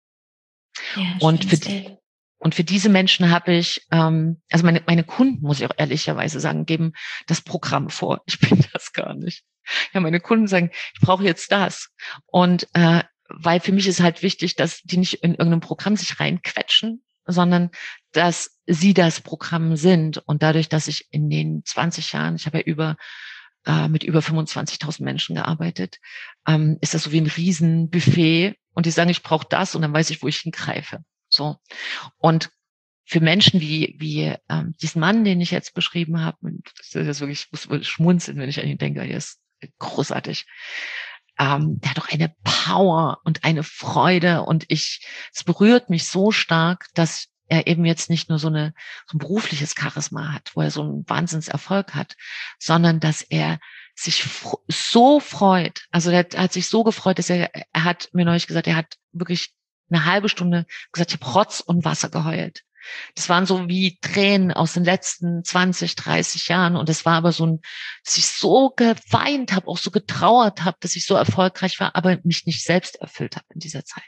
Ja, und für die, Und für diese Menschen habe ich, ähm, also meine, meine Kunden, muss ich auch ehrlicherweise sagen, geben das Programm vor. Ich bin das gar nicht. Ja, meine Kunden sagen, ich brauche jetzt das. Und äh, weil für mich ist halt wichtig, dass die nicht in irgendeinem Programm sich reinquetschen, sondern dass sie das Programm sind. Und dadurch, dass ich in den zwanzig Jahren, ich habe ja über äh, mit über fünfundzwanzigtausend Menschen gearbeitet, ähm, ist das so wie ein Riesenbuffet. Und die sagen, ich brauche das und dann weiß ich, wo ich hingreife. So. Und für Menschen wie wie ähm, diesen Mann, den ich jetzt beschrieben habe, und das ist wirklich, ich muss wirklich schmunzeln, wenn ich an ihn denke, er ist großartig. Ähm, der hat doch eine Power und eine Freude und ich, es berührt mich so stark, dass er eben jetzt nicht nur so eine so ein berufliches Charisma hat, wo er so einen Wahnsinnserfolg hat, sondern dass er sich so freut. Also er hat sich so gefreut, dass er, er hat mir neulich gesagt, er hat wirklich eine halbe Stunde gesagt, ich habe Rotz und Wasser geheult. Das waren so wie Tränen aus den letzten zwanzig, dreißig Jahren. Und es war aber so ein, dass ich so geweint habe, auch so getrauert habe, dass ich so erfolgreich war, aber mich nicht selbst erfüllt habe in dieser Zeit.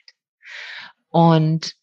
Und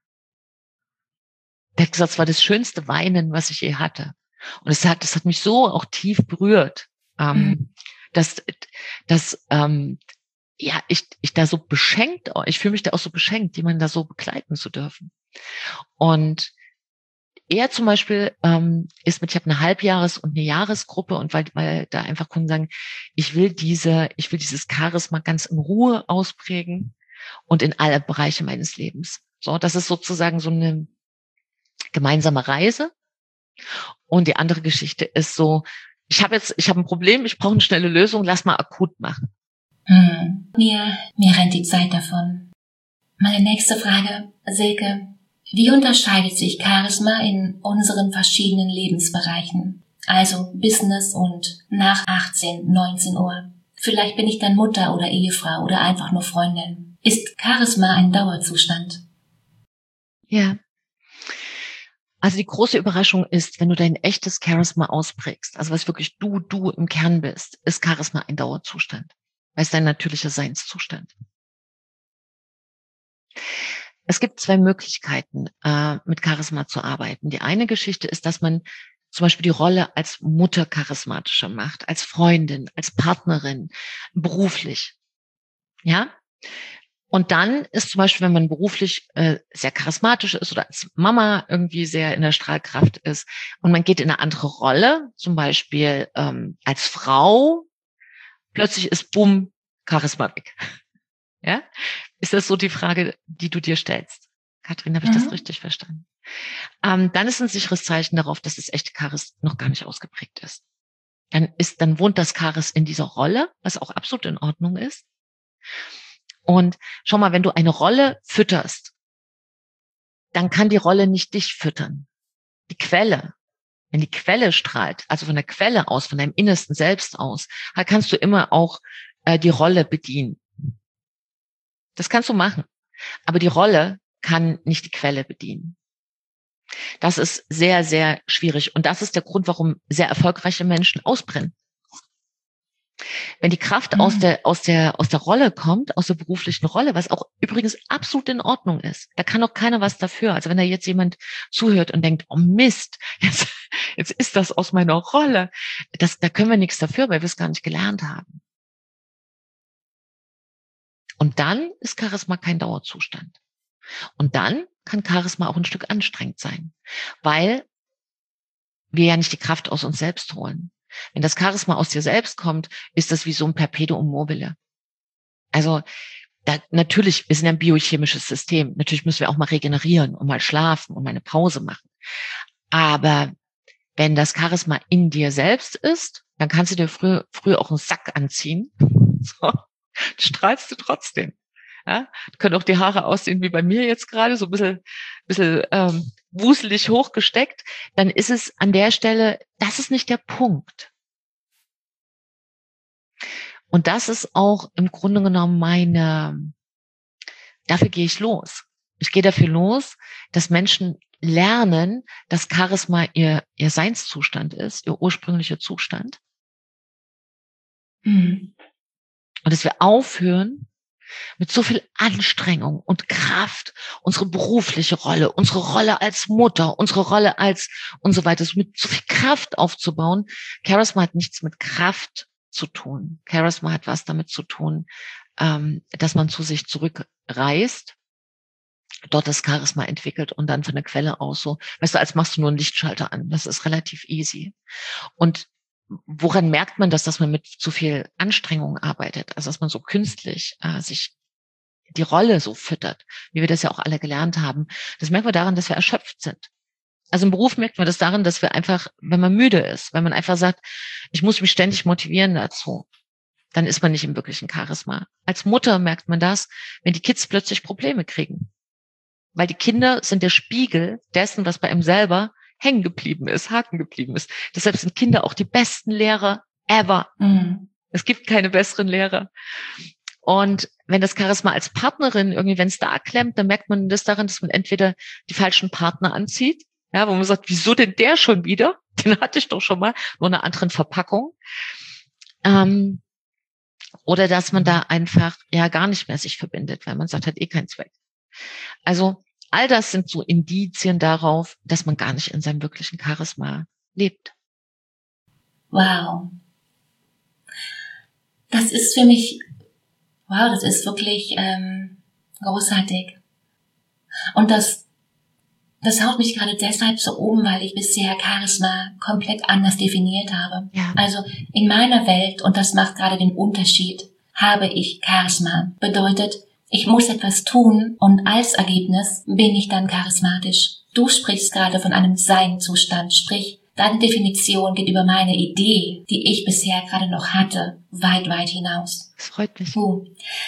der hat gesagt, es war das schönste Weinen, was ich je hatte. Und es hat, das hat mich so auch tief berührt, ähm, mhm. dass, dass ähm, ja, ich, ich da so beschenkt, ich fühle mich da auch so beschenkt, jemanden da so begleiten zu dürfen. Und er zum Beispiel ähm, ist mit, ich habe eine Halbjahres- und eine Jahresgruppe und weil, weil da einfach Kunden sagen, ich will diese, ich will dieses Charisma ganz in Ruhe ausprägen und in alle Bereiche meines Lebens. So, das ist sozusagen so eine gemeinsame Reise. Und die andere Geschichte ist so, ich habe jetzt, ich habe ein Problem, ich brauche eine schnelle Lösung, lass mal akut machen. Hm. Mir, mir rennt die Zeit davon. Meine nächste Frage, Silke. Wie unterscheidet sich Charisma in unseren verschiedenen Lebensbereichen? Also Business und nach achtzehn, neunzehn Uhr. Vielleicht bin ich dann Mutter oder Ehefrau oder einfach nur Freundin. Ist Charisma ein Dauerzustand? Ja. Also die große Überraschung ist, wenn du dein echtes Charisma ausprägst, also was wirklich du, du im Kern bist, ist Charisma ein Dauerzustand. Weil es dein natürlicher Seinszustand. Es gibt zwei Möglichkeiten, äh, mit Charisma zu arbeiten. Die eine Geschichte ist, dass man zum Beispiel die Rolle als Mutter charismatischer macht, als Freundin, als Partnerin, beruflich. Ja? Und dann ist zum Beispiel, wenn man beruflich äh, sehr charismatisch ist oder als Mama irgendwie sehr in der Strahlkraft ist und man geht in eine andere Rolle, zum Beispiel ähm, als Frau, plötzlich ist bumm, Charisma weg. Ja? Ist das so die Frage, die du dir stellst? Katrin, habe ich mhm. das richtig verstanden? Ähm, dann ist ein sicheres Zeichen darauf, dass das echte Charis noch gar nicht ausgeprägt ist. Dann ist, dann wohnt das Charis in dieser Rolle, was auch absolut in Ordnung ist. Und schau mal, wenn du eine Rolle fütterst, dann kann die Rolle nicht dich füttern. Die Quelle, wenn die Quelle strahlt, also von der Quelle aus, von deinem innersten Selbst aus, kannst du immer auch äh, die Rolle bedienen. Das kannst du machen. Aber die Rolle kann nicht die Quelle bedienen. Das ist sehr, sehr schwierig. Und das ist der Grund, warum sehr erfolgreiche Menschen ausbrennen. Wenn die Kraft mhm. aus der, aus der, aus der Rolle kommt, aus der beruflichen Rolle, was auch übrigens absolut in Ordnung ist. Da kann auch keiner was dafür. Also wenn da jetzt jemand zuhört und denkt, oh Mist, jetzt, jetzt ist das aus meiner Rolle. Das, da können wir nichts dafür, weil wir es gar nicht gelernt haben. Und dann ist Charisma kein Dauerzustand. Und dann kann Charisma auch ein Stück anstrengend sein, weil wir ja nicht die Kraft aus uns selbst holen. Wenn das Charisma aus dir selbst kommt, ist das wie so ein Perpetuum mobile. Also da, natürlich, wir sind ein biochemisches System. Natürlich müssen wir auch mal regenerieren und mal schlafen und mal eine Pause machen. Aber wenn das Charisma in dir selbst ist, dann kannst du dir früh, früh auch einen Sack anziehen. So, strahlst du trotzdem. Ja, können auch die Haare aussehen wie bei mir jetzt gerade, so ein bisschen, bisschen ähm, wuselig hochgesteckt. Dann ist es an der Stelle, das ist nicht der Punkt. Und das ist auch im Grunde genommen meine, dafür gehe ich los. Ich gehe dafür los, dass Menschen lernen, dass Charisma ihr, ihr Seinszustand ist, ihr ursprünglicher Zustand. Mhm. Und dass wir aufhören, mit so viel Anstrengung und Kraft unsere berufliche Rolle, unsere Rolle als Mutter, unsere Rolle als und so weiter, mit so viel Kraft aufzubauen. Charisma hat nichts mit Kraft zu tun. Charisma hat was damit zu tun, ähm, dass man zu sich zurückreist, dort das Charisma entwickelt und dann von der Quelle aus so, weißt du, als machst du nur einen Lichtschalter an. Das ist relativ easy. Und woran merkt man das, dass man mit zu viel Anstrengung arbeitet? Also, dass man so künstlich äh, sich die Rolle so füttert, wie wir das ja auch alle gelernt haben. Das merken wir daran, dass wir erschöpft sind. Also im Beruf merkt man das daran, dass wir einfach, wenn man müde ist, wenn man einfach sagt, ich muss mich ständig motivieren dazu, dann ist man nicht im wirklichen Charisma. Als Mutter merkt man das, wenn die Kids plötzlich Probleme kriegen. Weil die Kinder sind der Spiegel dessen, was bei einem selber hängen geblieben ist, haken geblieben ist. Deshalb sind Kinder auch die besten Lehrer ever. Mhm. Es gibt keine besseren Lehrer. Und wenn das Charisma als Partnerin irgendwie, wenn es da klemmt, dann merkt man das daran, dass man entweder die falschen Partner anzieht, ja, wo man sagt, wieso denn der schon wieder? Den hatte ich doch schon mal, nur in einer anderen Verpackung. Ähm, oder dass man da einfach ja gar nicht mehr sich verbindet, weil man sagt, hat eh keinen Zweck. Also all das sind so Indizien darauf, dass man gar nicht in seinem wirklichen Charisma lebt. Wow. Das ist für mich, wow, das ist wirklich ähm, großartig. Und das, das haut mich gerade deshalb so um, weil ich bisher Charisma komplett anders definiert habe. Ja. Also in meiner Welt, und das macht gerade den Unterschied, habe ich Charisma. Bedeutet, ich muss etwas tun und als Ergebnis bin ich dann charismatisch. Du sprichst gerade von einem Sein-Zustand, sprich, deine Definition geht über meine Idee, die ich bisher gerade noch hatte, weit, weit hinaus. Das freut mich. Uh.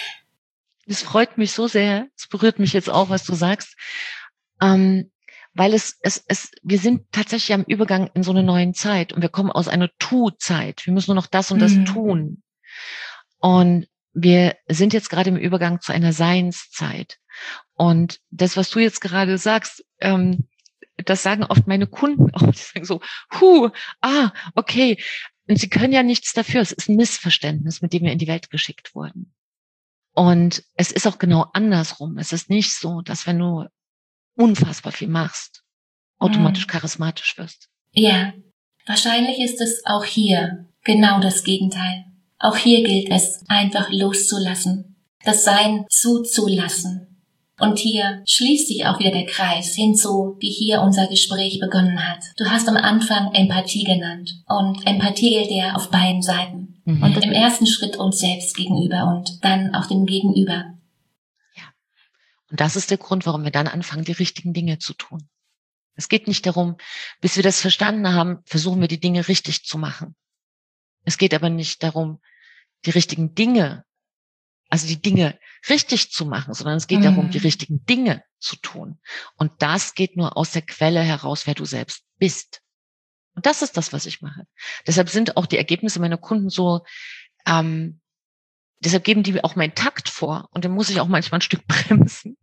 Das freut mich so sehr. Es berührt mich jetzt auch, was du sagst. Ähm, weil es, es, es, wir sind tatsächlich am Übergang in so eine neue Zeit und wir kommen aus einer Tu-Zeit. Wir müssen nur noch das und das Mhm. tun. Und wir sind jetzt gerade im Übergang zu einer Seinszeit. Und das, was du jetzt gerade sagst, ähm, das sagen oft meine Kunden auch. Die sagen so, hu, ah, okay. Und sie können ja nichts dafür. Es ist ein Missverständnis, mit dem wir in die Welt geschickt wurden. Und es ist auch genau andersrum. Es ist nicht so, dass wenn du unfassbar viel machst, automatisch Mhm. charismatisch wirst. Ja, wahrscheinlich ist es auch hier genau das Gegenteil. Auch hier gilt es, einfach loszulassen, das Sein zuzulassen. Und hier schließt sich auch wieder der Kreis hinzu, wie hier unser Gespräch begonnen hat. Du hast am Anfang Empathie genannt. Und Empathie gilt ja auf beiden Seiten. Mhm. Und im ersten Schritt uns selbst gegenüber und dann auch dem Gegenüber. Ja. Und das ist der Grund, warum wir dann anfangen, die richtigen Dinge zu tun. Es geht nicht darum, bis wir das verstanden haben, versuchen wir die Dinge richtig zu machen. Es geht aber nicht darum, die richtigen Dinge, also die Dinge richtig zu machen, sondern es geht Mhm. darum, die richtigen Dinge zu tun. Und das geht nur aus der Quelle heraus, wer du selbst bist. Und das ist das, was ich mache. Deshalb sind auch die Ergebnisse meiner Kunden so, ähm, deshalb geben die auch meinen Takt vor. Und dann muss ich auch manchmal ein Stück bremsen.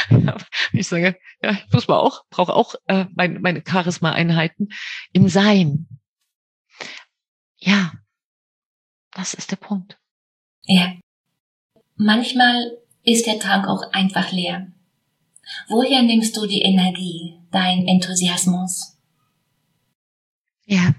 Ich sage, ja, ich muss mal auch, brauche auch äh, meine, meine Charisma-Einheiten im Sein. Ja, das ist der Punkt. Ja. Manchmal ist der Tank auch einfach leer. Woher nimmst du die Energie, dein Enthusiasmus? Ja.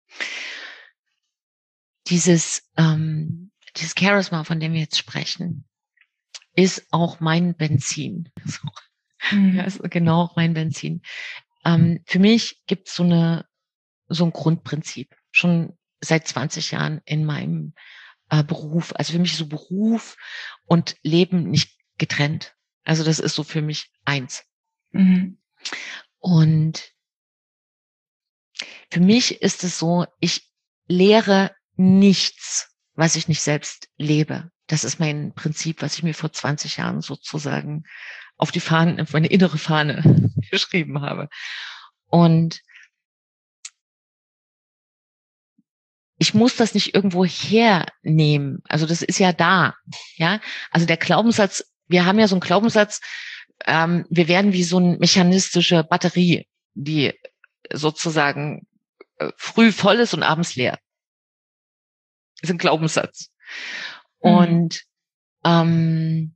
Dieses, ähm, dieses Charisma, von dem wir jetzt sprechen, ist auch mein Benzin. So. Mhm. Ja, ist genau auch mein Benzin. Ähm, für mich gibt es so eine, so ein Grundprinzip. Schon seit zwanzig Jahren in meinem äh, Beruf. Also für mich so Beruf und Leben nicht getrennt. Also das ist so für mich eins. Mhm. Und für mich ist es so, ich lehre nichts, was ich nicht selbst lebe. Das ist mein Prinzip, was ich mir vor zwanzig Jahren sozusagen auf die Fahne, auf meine innere Fahne geschrieben habe. Und ich muss das nicht irgendwo hernehmen. Also das ist ja da. Ja, also der Glaubenssatz, wir haben ja so einen Glaubenssatz, ähm, wir werden wie so eine mechanistische Batterie, die sozusagen äh, früh voll ist und abends leer. Das ist ein Glaubenssatz. Und ähm,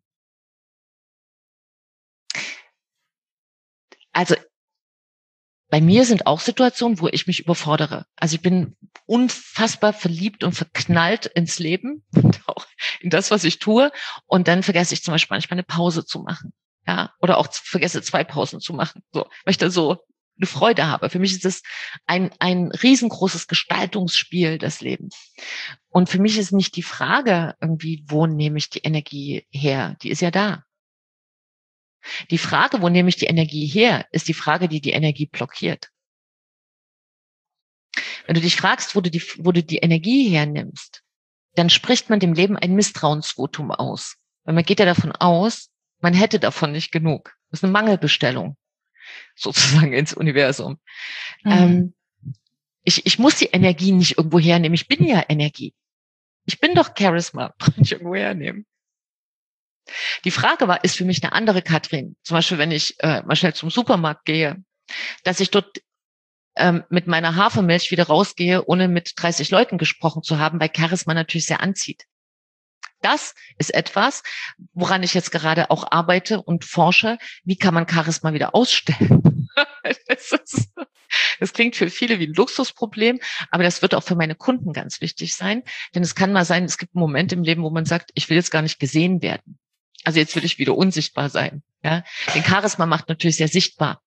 also bei mir sind auch Situationen, wo ich mich überfordere. Also ich bin unfassbar verliebt und verknallt ins Leben und auch in das, was ich tue. Und dann vergesse ich zum Beispiel manchmal eine Pause zu machen. Ja, oder auch vergesse zwei Pausen zu machen. So, weil ich da so eine Freude habe. Für mich ist es ein, ein riesengroßes Gestaltungsspiel, das Leben. Und für mich ist nicht die Frage irgendwie, wo nehme ich die Energie her? Die ist ja da. Die Frage, wo nehme ich die Energie her, ist die Frage, die die Energie blockiert. Wenn du dich fragst, wo du die, wo du die Energie hernimmst, dann spricht man dem Leben ein Misstrauensvotum aus. Weil man geht ja davon aus, man hätte davon nicht genug. Das ist eine Mangelbestellung, sozusagen ins Universum. Mhm. Ähm, ich, ich muss die Energie nicht irgendwo hernehmen. Ich bin ja Energie. Ich bin doch Charisma. Kann ich irgendwo hernehmen. Die Frage war, ist für mich eine andere Katrin. Zum Beispiel, wenn ich äh, mal schnell zum Supermarkt gehe, dass ich dort ähm, mit meiner Hafermilch wieder rausgehe, ohne mit dreißig Leuten gesprochen zu haben, weil Charisma natürlich sehr anzieht. Das ist etwas, woran ich jetzt gerade auch arbeite und forsche. Wie kann man Charisma wieder ausstellen? das, ist, das klingt für viele wie ein Luxusproblem, aber das wird auch für meine Kunden ganz wichtig sein. Denn es kann mal sein, es gibt einen Moment im Leben, wo man sagt, ich will jetzt gar nicht gesehen werden. Also jetzt will ich wieder unsichtbar sein. Ja? Denn Charisma macht natürlich sehr sichtbar.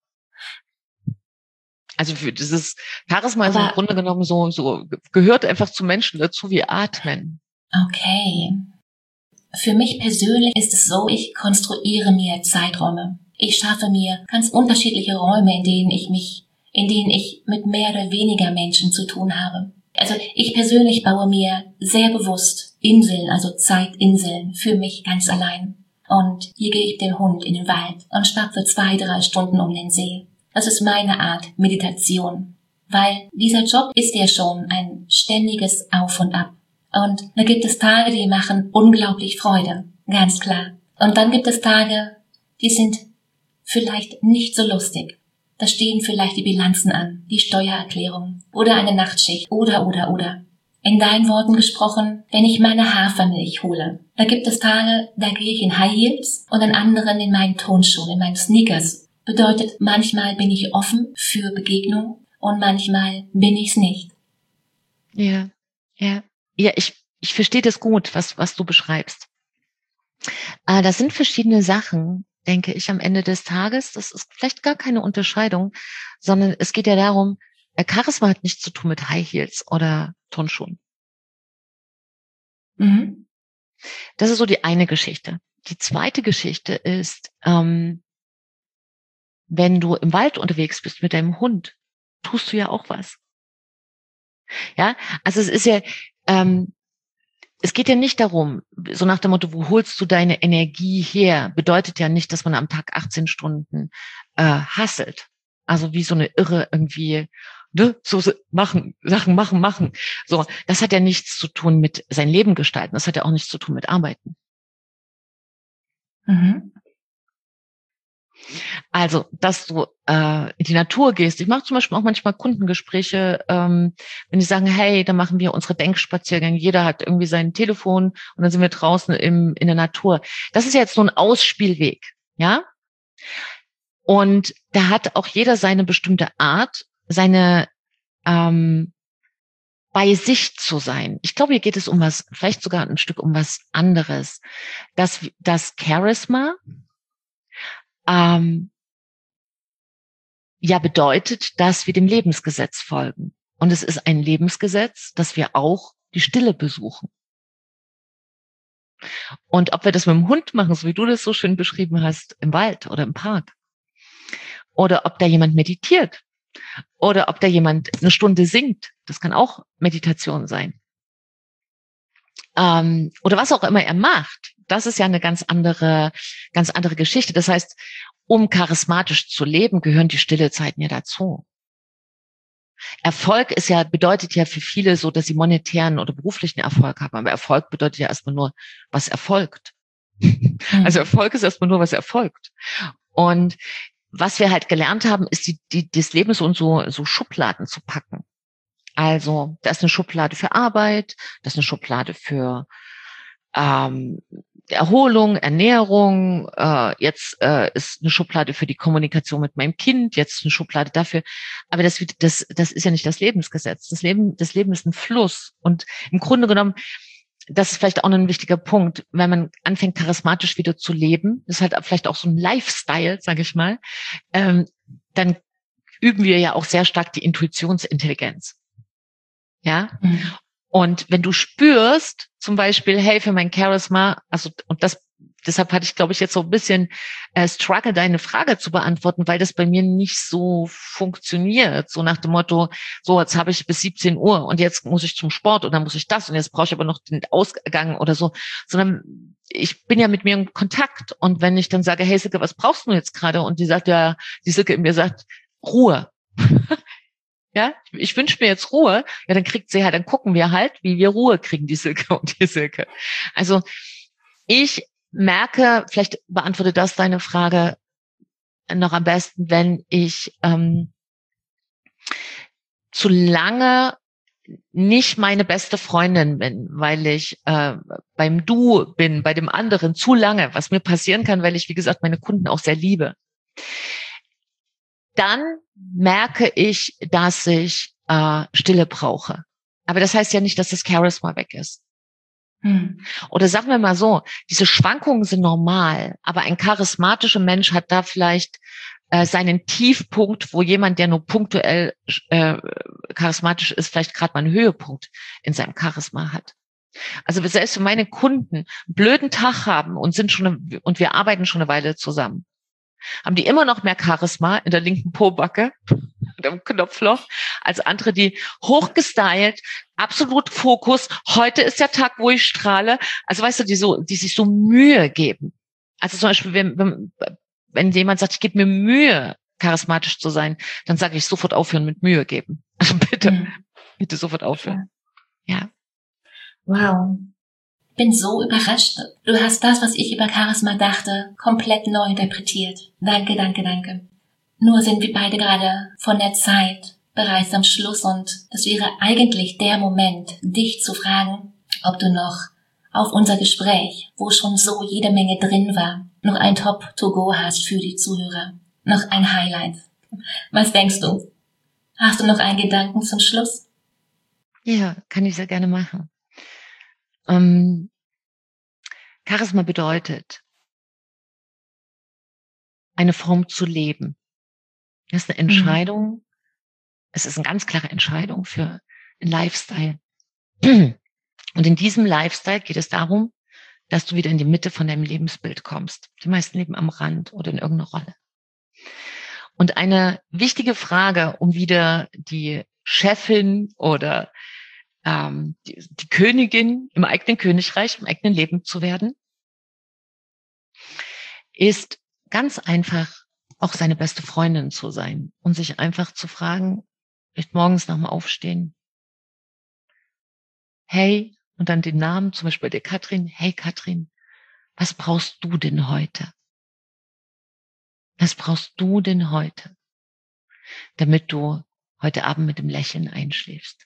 Also für dieses Charisma aber ist im Grunde genommen so, so gehört einfach zu Menschen dazu wie Atmen. Okay. Für mich persönlich ist es so, ich konstruiere mir Zeiträume. Ich schaffe mir ganz unterschiedliche Räume, in denen ich mich, in denen ich mit mehr oder weniger Menschen zu tun habe. Also ich persönlich baue mir sehr bewusst Inseln, also Zeitinseln, für mich ganz allein. Und hier gehe ich mit dem Hund in den Wald und stapfe zwei, drei Stunden um den See. Das ist meine Art Meditation, weil dieser Job ist ja schon ein ständiges Auf und Ab. Und da gibt es Tage, die machen unglaublich Freude, ganz klar. Und dann gibt es Tage, die sind vielleicht nicht so lustig. Da stehen vielleicht die Bilanzen an, die Steuererklärung oder eine Nachtschicht oder, oder, oder. In deinen Worten gesprochen, wenn ich meine Hafermilch hole, da gibt es Tage, da gehe ich in High Heels und an anderen in meinen Turnschuhen, in meinen Sneakers. Bedeutet, manchmal bin ich offen für Begegnung und manchmal bin ich's nicht. Ja, ja. Ja, ich, ich verstehe das gut, was, was du beschreibst. Äh, das sind verschiedene Sachen, denke ich, am Ende des Tages. Das ist vielleicht gar keine Unterscheidung, sondern es geht ja darum, äh, Charisma hat nichts zu tun mit High Heels oder Turnschuhen. Mhm. Das ist so die eine Geschichte. Die zweite Geschichte ist, ähm, wenn du im Wald unterwegs bist mit deinem Hund, tust du ja auch was. Ja, also es ist ja, ähm, es geht ja nicht darum, so nach dem Motto, wo holst du deine Energie her? Bedeutet ja nicht, dass man am Tag achtzehn Stunden äh, hasselt. Also wie so eine Irre irgendwie, ne, so machen, Sachen machen, machen. So, das hat ja nichts zu tun mit sein Leben gestalten. Das hat ja auch nichts zu tun mit Arbeiten. Mhm. Also, dass du äh, in die Natur gehst. Ich mache zum Beispiel auch manchmal Kundengespräche, ähm, wenn die sagen, hey, da machen wir unsere Denkspaziergänge. Jeder hat irgendwie sein Telefon und dann sind wir draußen im, in der Natur. Das ist jetzt so ein Ausspielweg, ja. Und da hat auch jeder seine bestimmte Art, seine ähm, bei sich zu sein. Ich glaube, hier geht es um was, vielleicht sogar ein Stück um was anderes. Das, das Charisma ähm, ja bedeutet, dass wir dem Lebensgesetz folgen. Und es ist ein Lebensgesetz, dass wir auch die Stille besuchen. Und ob wir das mit dem Hund machen, so wie du das so schön beschrieben hast, im Wald oder im Park, oder ob da jemand meditiert, oder ob da jemand eine Stunde singt, das kann auch Meditation sein. Ähm, oder was auch immer er macht, das ist ja eine ganz andere, ganz andere Geschichte. Das heißt, um charismatisch zu leben, gehören die Stillezeiten ja dazu. Erfolg ist ja, bedeutet ja für viele so, dass sie monetären oder beruflichen Erfolg haben. Aber Erfolg bedeutet ja erstmal nur, was erfolgt. Mhm. Also Erfolg ist erstmal nur, was erfolgt. Und was wir halt gelernt haben, ist die, die, das Leben so und so, so Schubladen zu packen. Also, da ist eine Schublade für Arbeit, da ist eine Schublade für ähm, Erholung, Ernährung, äh, jetzt äh, ist eine Schublade für die Kommunikation mit meinem Kind, jetzt eine Schublade dafür. Aber das, das, das ist ja nicht das Lebensgesetz. Das Leben, das Leben ist ein Fluss. Und im Grunde genommen, das ist vielleicht auch ein wichtiger Punkt, wenn man anfängt, charismatisch wieder zu leben, ist halt vielleicht auch so ein Lifestyle, sage ich mal, ähm, dann üben wir ja auch sehr stark die Intuitionsintelligenz. Ja. Mhm. Und wenn du spürst, zum Beispiel, hey, für mein Charisma, also, und das, deshalb hatte ich, glaube ich, jetzt so ein bisschen äh, Struggle, deine Frage zu beantworten, weil das bei mir nicht so funktioniert. So nach dem Motto, so, jetzt habe ich bis siebzehn Uhr und jetzt muss ich zum Sport und dann muss ich das und jetzt brauche ich aber noch den Ausgang oder so. Sondern ich bin ja mit mir in Kontakt. Und wenn ich dann sage, hey, Silke, was brauchst du jetzt gerade? Und die sagt ja, die Silke in mir sagt, Ruhe. Ja, ich wünsche mir jetzt Ruhe. Ja, dann kriegt sie halt, dann gucken wir halt, wie wir Ruhe kriegen, die Silke und die Silke. Also ich merke, vielleicht beantwortet das deine Frage noch am besten, wenn ich ähm, zu lange nicht meine beste Freundin bin, weil ich äh, beim Du bin, bei dem anderen zu lange, was mir passieren kann, weil ich, wie gesagt, meine Kunden auch sehr liebe. Dann merke ich, dass ich äh, Stille brauche. Aber das heißt ja nicht, dass das Charisma weg ist. Hm. Oder sagen wir mal so, diese Schwankungen sind normal, aber ein charismatischer Mensch hat da vielleicht äh, seinen Tiefpunkt, wo jemand, der nur punktuell äh, charismatisch ist, vielleicht gerade mal einen Höhepunkt in seinem Charisma hat. Also selbst wenn meine Kunden einen blöden Tag haben und sind schon eine, und wir arbeiten schon eine Weile zusammen, haben die immer noch mehr Charisma in der linken Pobacke, im Knopfloch, als andere, die hochgestylt, absolut Fokus. Heute ist der Tag, wo ich strahle. Also weißt du, die so, die sich so Mühe geben. Also zum Beispiel, wenn, wenn, wenn jemand sagt, ich gebe mir Mühe, charismatisch zu sein, dann sage ich sofort aufhören mit Mühe geben. Also bitte, mhm. bitte sofort aufhören. Ja. Wow. Bin so überrascht. Du hast das, was ich über Charisma dachte, komplett neu interpretiert. Danke, danke, danke. Nur sind wir beide gerade von der Zeit bereits am Schluss und es wäre eigentlich der Moment, dich zu fragen, ob du noch auf unser Gespräch, wo schon so jede Menge drin war, noch ein Top-to-go hast für die Zuhörer. Noch ein Highlight. Was denkst du? Hast du noch einen Gedanken zum Schluss? Ja, kann ich sehr gerne machen. Ähm, Charisma bedeutet, eine Form zu leben. Das ist eine Entscheidung. Mhm. Es ist eine ganz klare Entscheidung für einen Lifestyle. Und in diesem Lifestyle geht es darum, dass du wieder in die Mitte von deinem Lebensbild kommst. Die meisten leben am Rand oder in irgendeiner Rolle. Und eine wichtige Frage, um wieder die Chefin oder ähm, die, die Königin im eigenen Königreich, im eigenen Leben zu werden, ist ganz einfach auch seine beste Freundin zu sein und sich einfach zu fragen, vielleicht morgens nach dem Aufstehen, hey, und dann den Namen, zum Beispiel der Katrin, hey Katrin, was brauchst du denn heute? Was brauchst du denn heute, damit du heute Abend mit dem Lächeln einschläfst?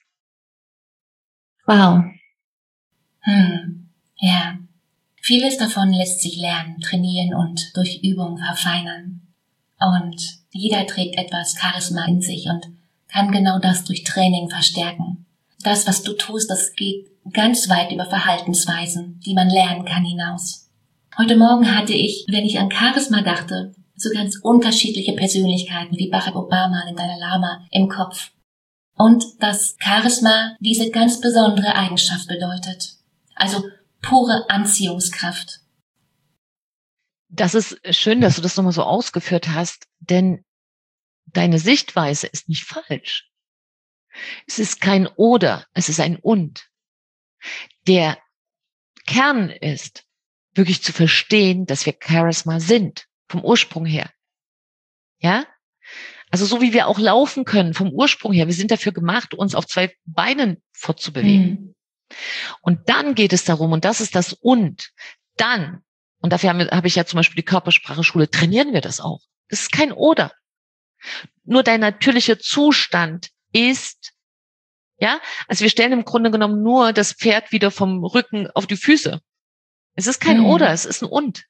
Wow. Hm, ja. Vieles davon lässt sich lernen, trainieren und durch Übung verfeinern. Und jeder trägt etwas Charisma in sich und kann genau das durch Training verstärken. Das, was du tust, das geht ganz weit über Verhaltensweisen, die man lernen kann, hinaus. Heute Morgen hatte ich, wenn ich an Charisma dachte, so ganz unterschiedliche Persönlichkeiten wie Barack Obama und Dalai Lama im Kopf. und dass Charisma diese ganz besondere Eigenschaft bedeutet. Also pure Anziehungskraft. Das ist schön, dass du das nochmal so ausgeführt hast, denn deine Sichtweise ist nicht falsch. Es ist kein Oder, es ist ein Und. Der Kern ist, wirklich zu verstehen, dass wir Charisma sind, vom Ursprung her. Ja? Also so wie wir auch laufen können, vom Ursprung her. Wir sind dafür gemacht, uns auf zwei Beinen fortzubewegen. Mhm. Und dann geht es darum, und das ist das Und, dann, und dafür habe hab ich ja zum Beispiel die Körpersprache-Schule, trainieren wir das auch. Das ist kein Oder. Nur dein natürlicher Zustand ist, ja, also wir stellen im Grunde genommen nur das Pferd wieder vom Rücken auf die Füße. Es ist kein mhm. Oder, es ist ein Und.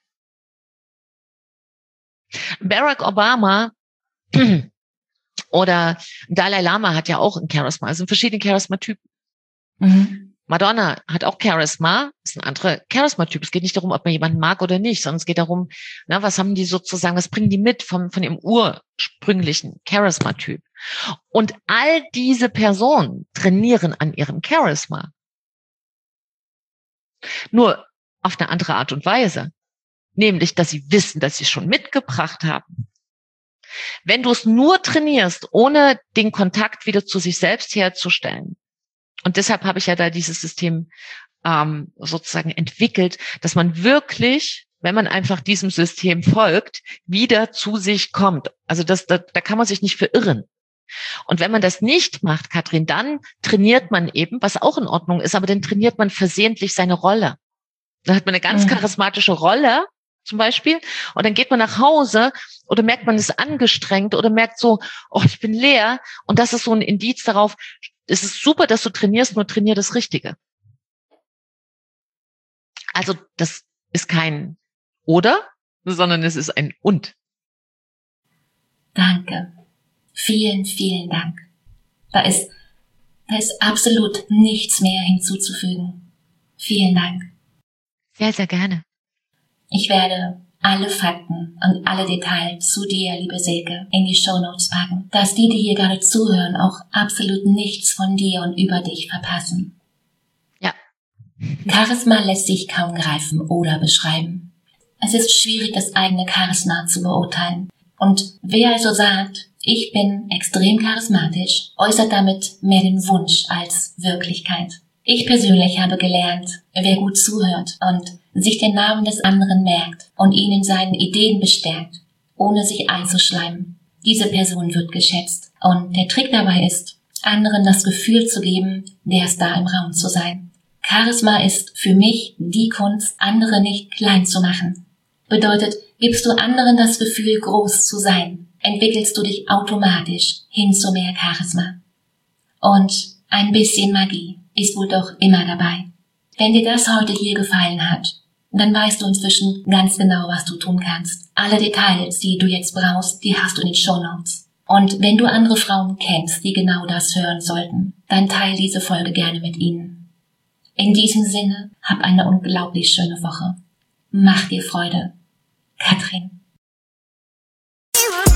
Barack Obama oder Dalai Lama hat ja auch ein Charisma, also verschiedene Charisma-Typen. Mhm. Madonna hat auch Charisma, ist ein anderer Charisma-Typ. Es geht nicht darum, ob man jemanden mag oder nicht, sondern es geht darum, na, was haben die sozusagen, was bringen die mit von, von dem ursprünglichen Charisma-Typ. Und all diese Personen trainieren an ihrem Charisma. Nur auf eine andere Art und Weise. Nämlich, dass sie wissen, dass sie es schon mitgebracht haben. Wenn du es nur trainierst, ohne den Kontakt wieder zu sich selbst herzustellen, und deshalb habe ich ja da dieses System ähm, sozusagen entwickelt, dass man wirklich, wenn man einfach diesem System folgt, wieder zu sich kommt. Also das, da, da kann man sich nicht verirren. Und wenn man das nicht macht, Katrin, dann trainiert man eben, was auch in Ordnung ist, aber dann trainiert man versehentlich seine Rolle. Dann hat man eine ganz charismatische Rolle zum Beispiel und dann geht man nach Hause oder merkt, man ist angestrengt oder merkt so, oh, ich bin leer, und das ist so ein Indiz darauf, es ist super, dass du trainierst, nur trainier das Richtige. Also das ist kein Oder, sondern es ist ein Und. Danke. Vielen, vielen Dank. Da ist, da ist absolut nichts mehr hinzuzufügen. Vielen Dank. Sehr, sehr gerne. Ich werde alle Fakten und alle Details zu dir, liebe Silke, in die Shownotes packen, dass die, die hier gerade zuhören, auch absolut nichts von dir und über dich verpassen. Ja. Charisma lässt sich kaum greifen oder beschreiben. Es ist schwierig, das eigene Charisma zu beurteilen. Und wer also sagt, ich bin extrem charismatisch, äußert damit mehr den Wunsch als Wirklichkeit. Ich persönlich habe gelernt, wer gut zuhört und sich den Namen des anderen merkt und ihn in seinen Ideen bestärkt, ohne sich einzuschleimen. Diese Person wird geschätzt. Und der Trick dabei ist, anderen das Gefühl zu geben, der ist da im Raum zu sein. Charisma ist für mich die Kunst, andere nicht klein zu machen. Bedeutet, gibst du anderen das Gefühl, groß zu sein, entwickelst du dich automatisch hin zu mehr Charisma. Und ein bisschen Magie ist wohl doch immer dabei. Wenn dir das heute hier gefallen hat, dann weißt du inzwischen ganz genau, was du tun kannst. Alle Details, die du jetzt brauchst, die hast du in den Shownotes. Und wenn du andere Frauen kennst, die genau das hören sollten, dann teile diese Folge gerne mit ihnen. In diesem Sinne, hab eine unglaublich schöne Woche. Mach dir Freude. Katrin.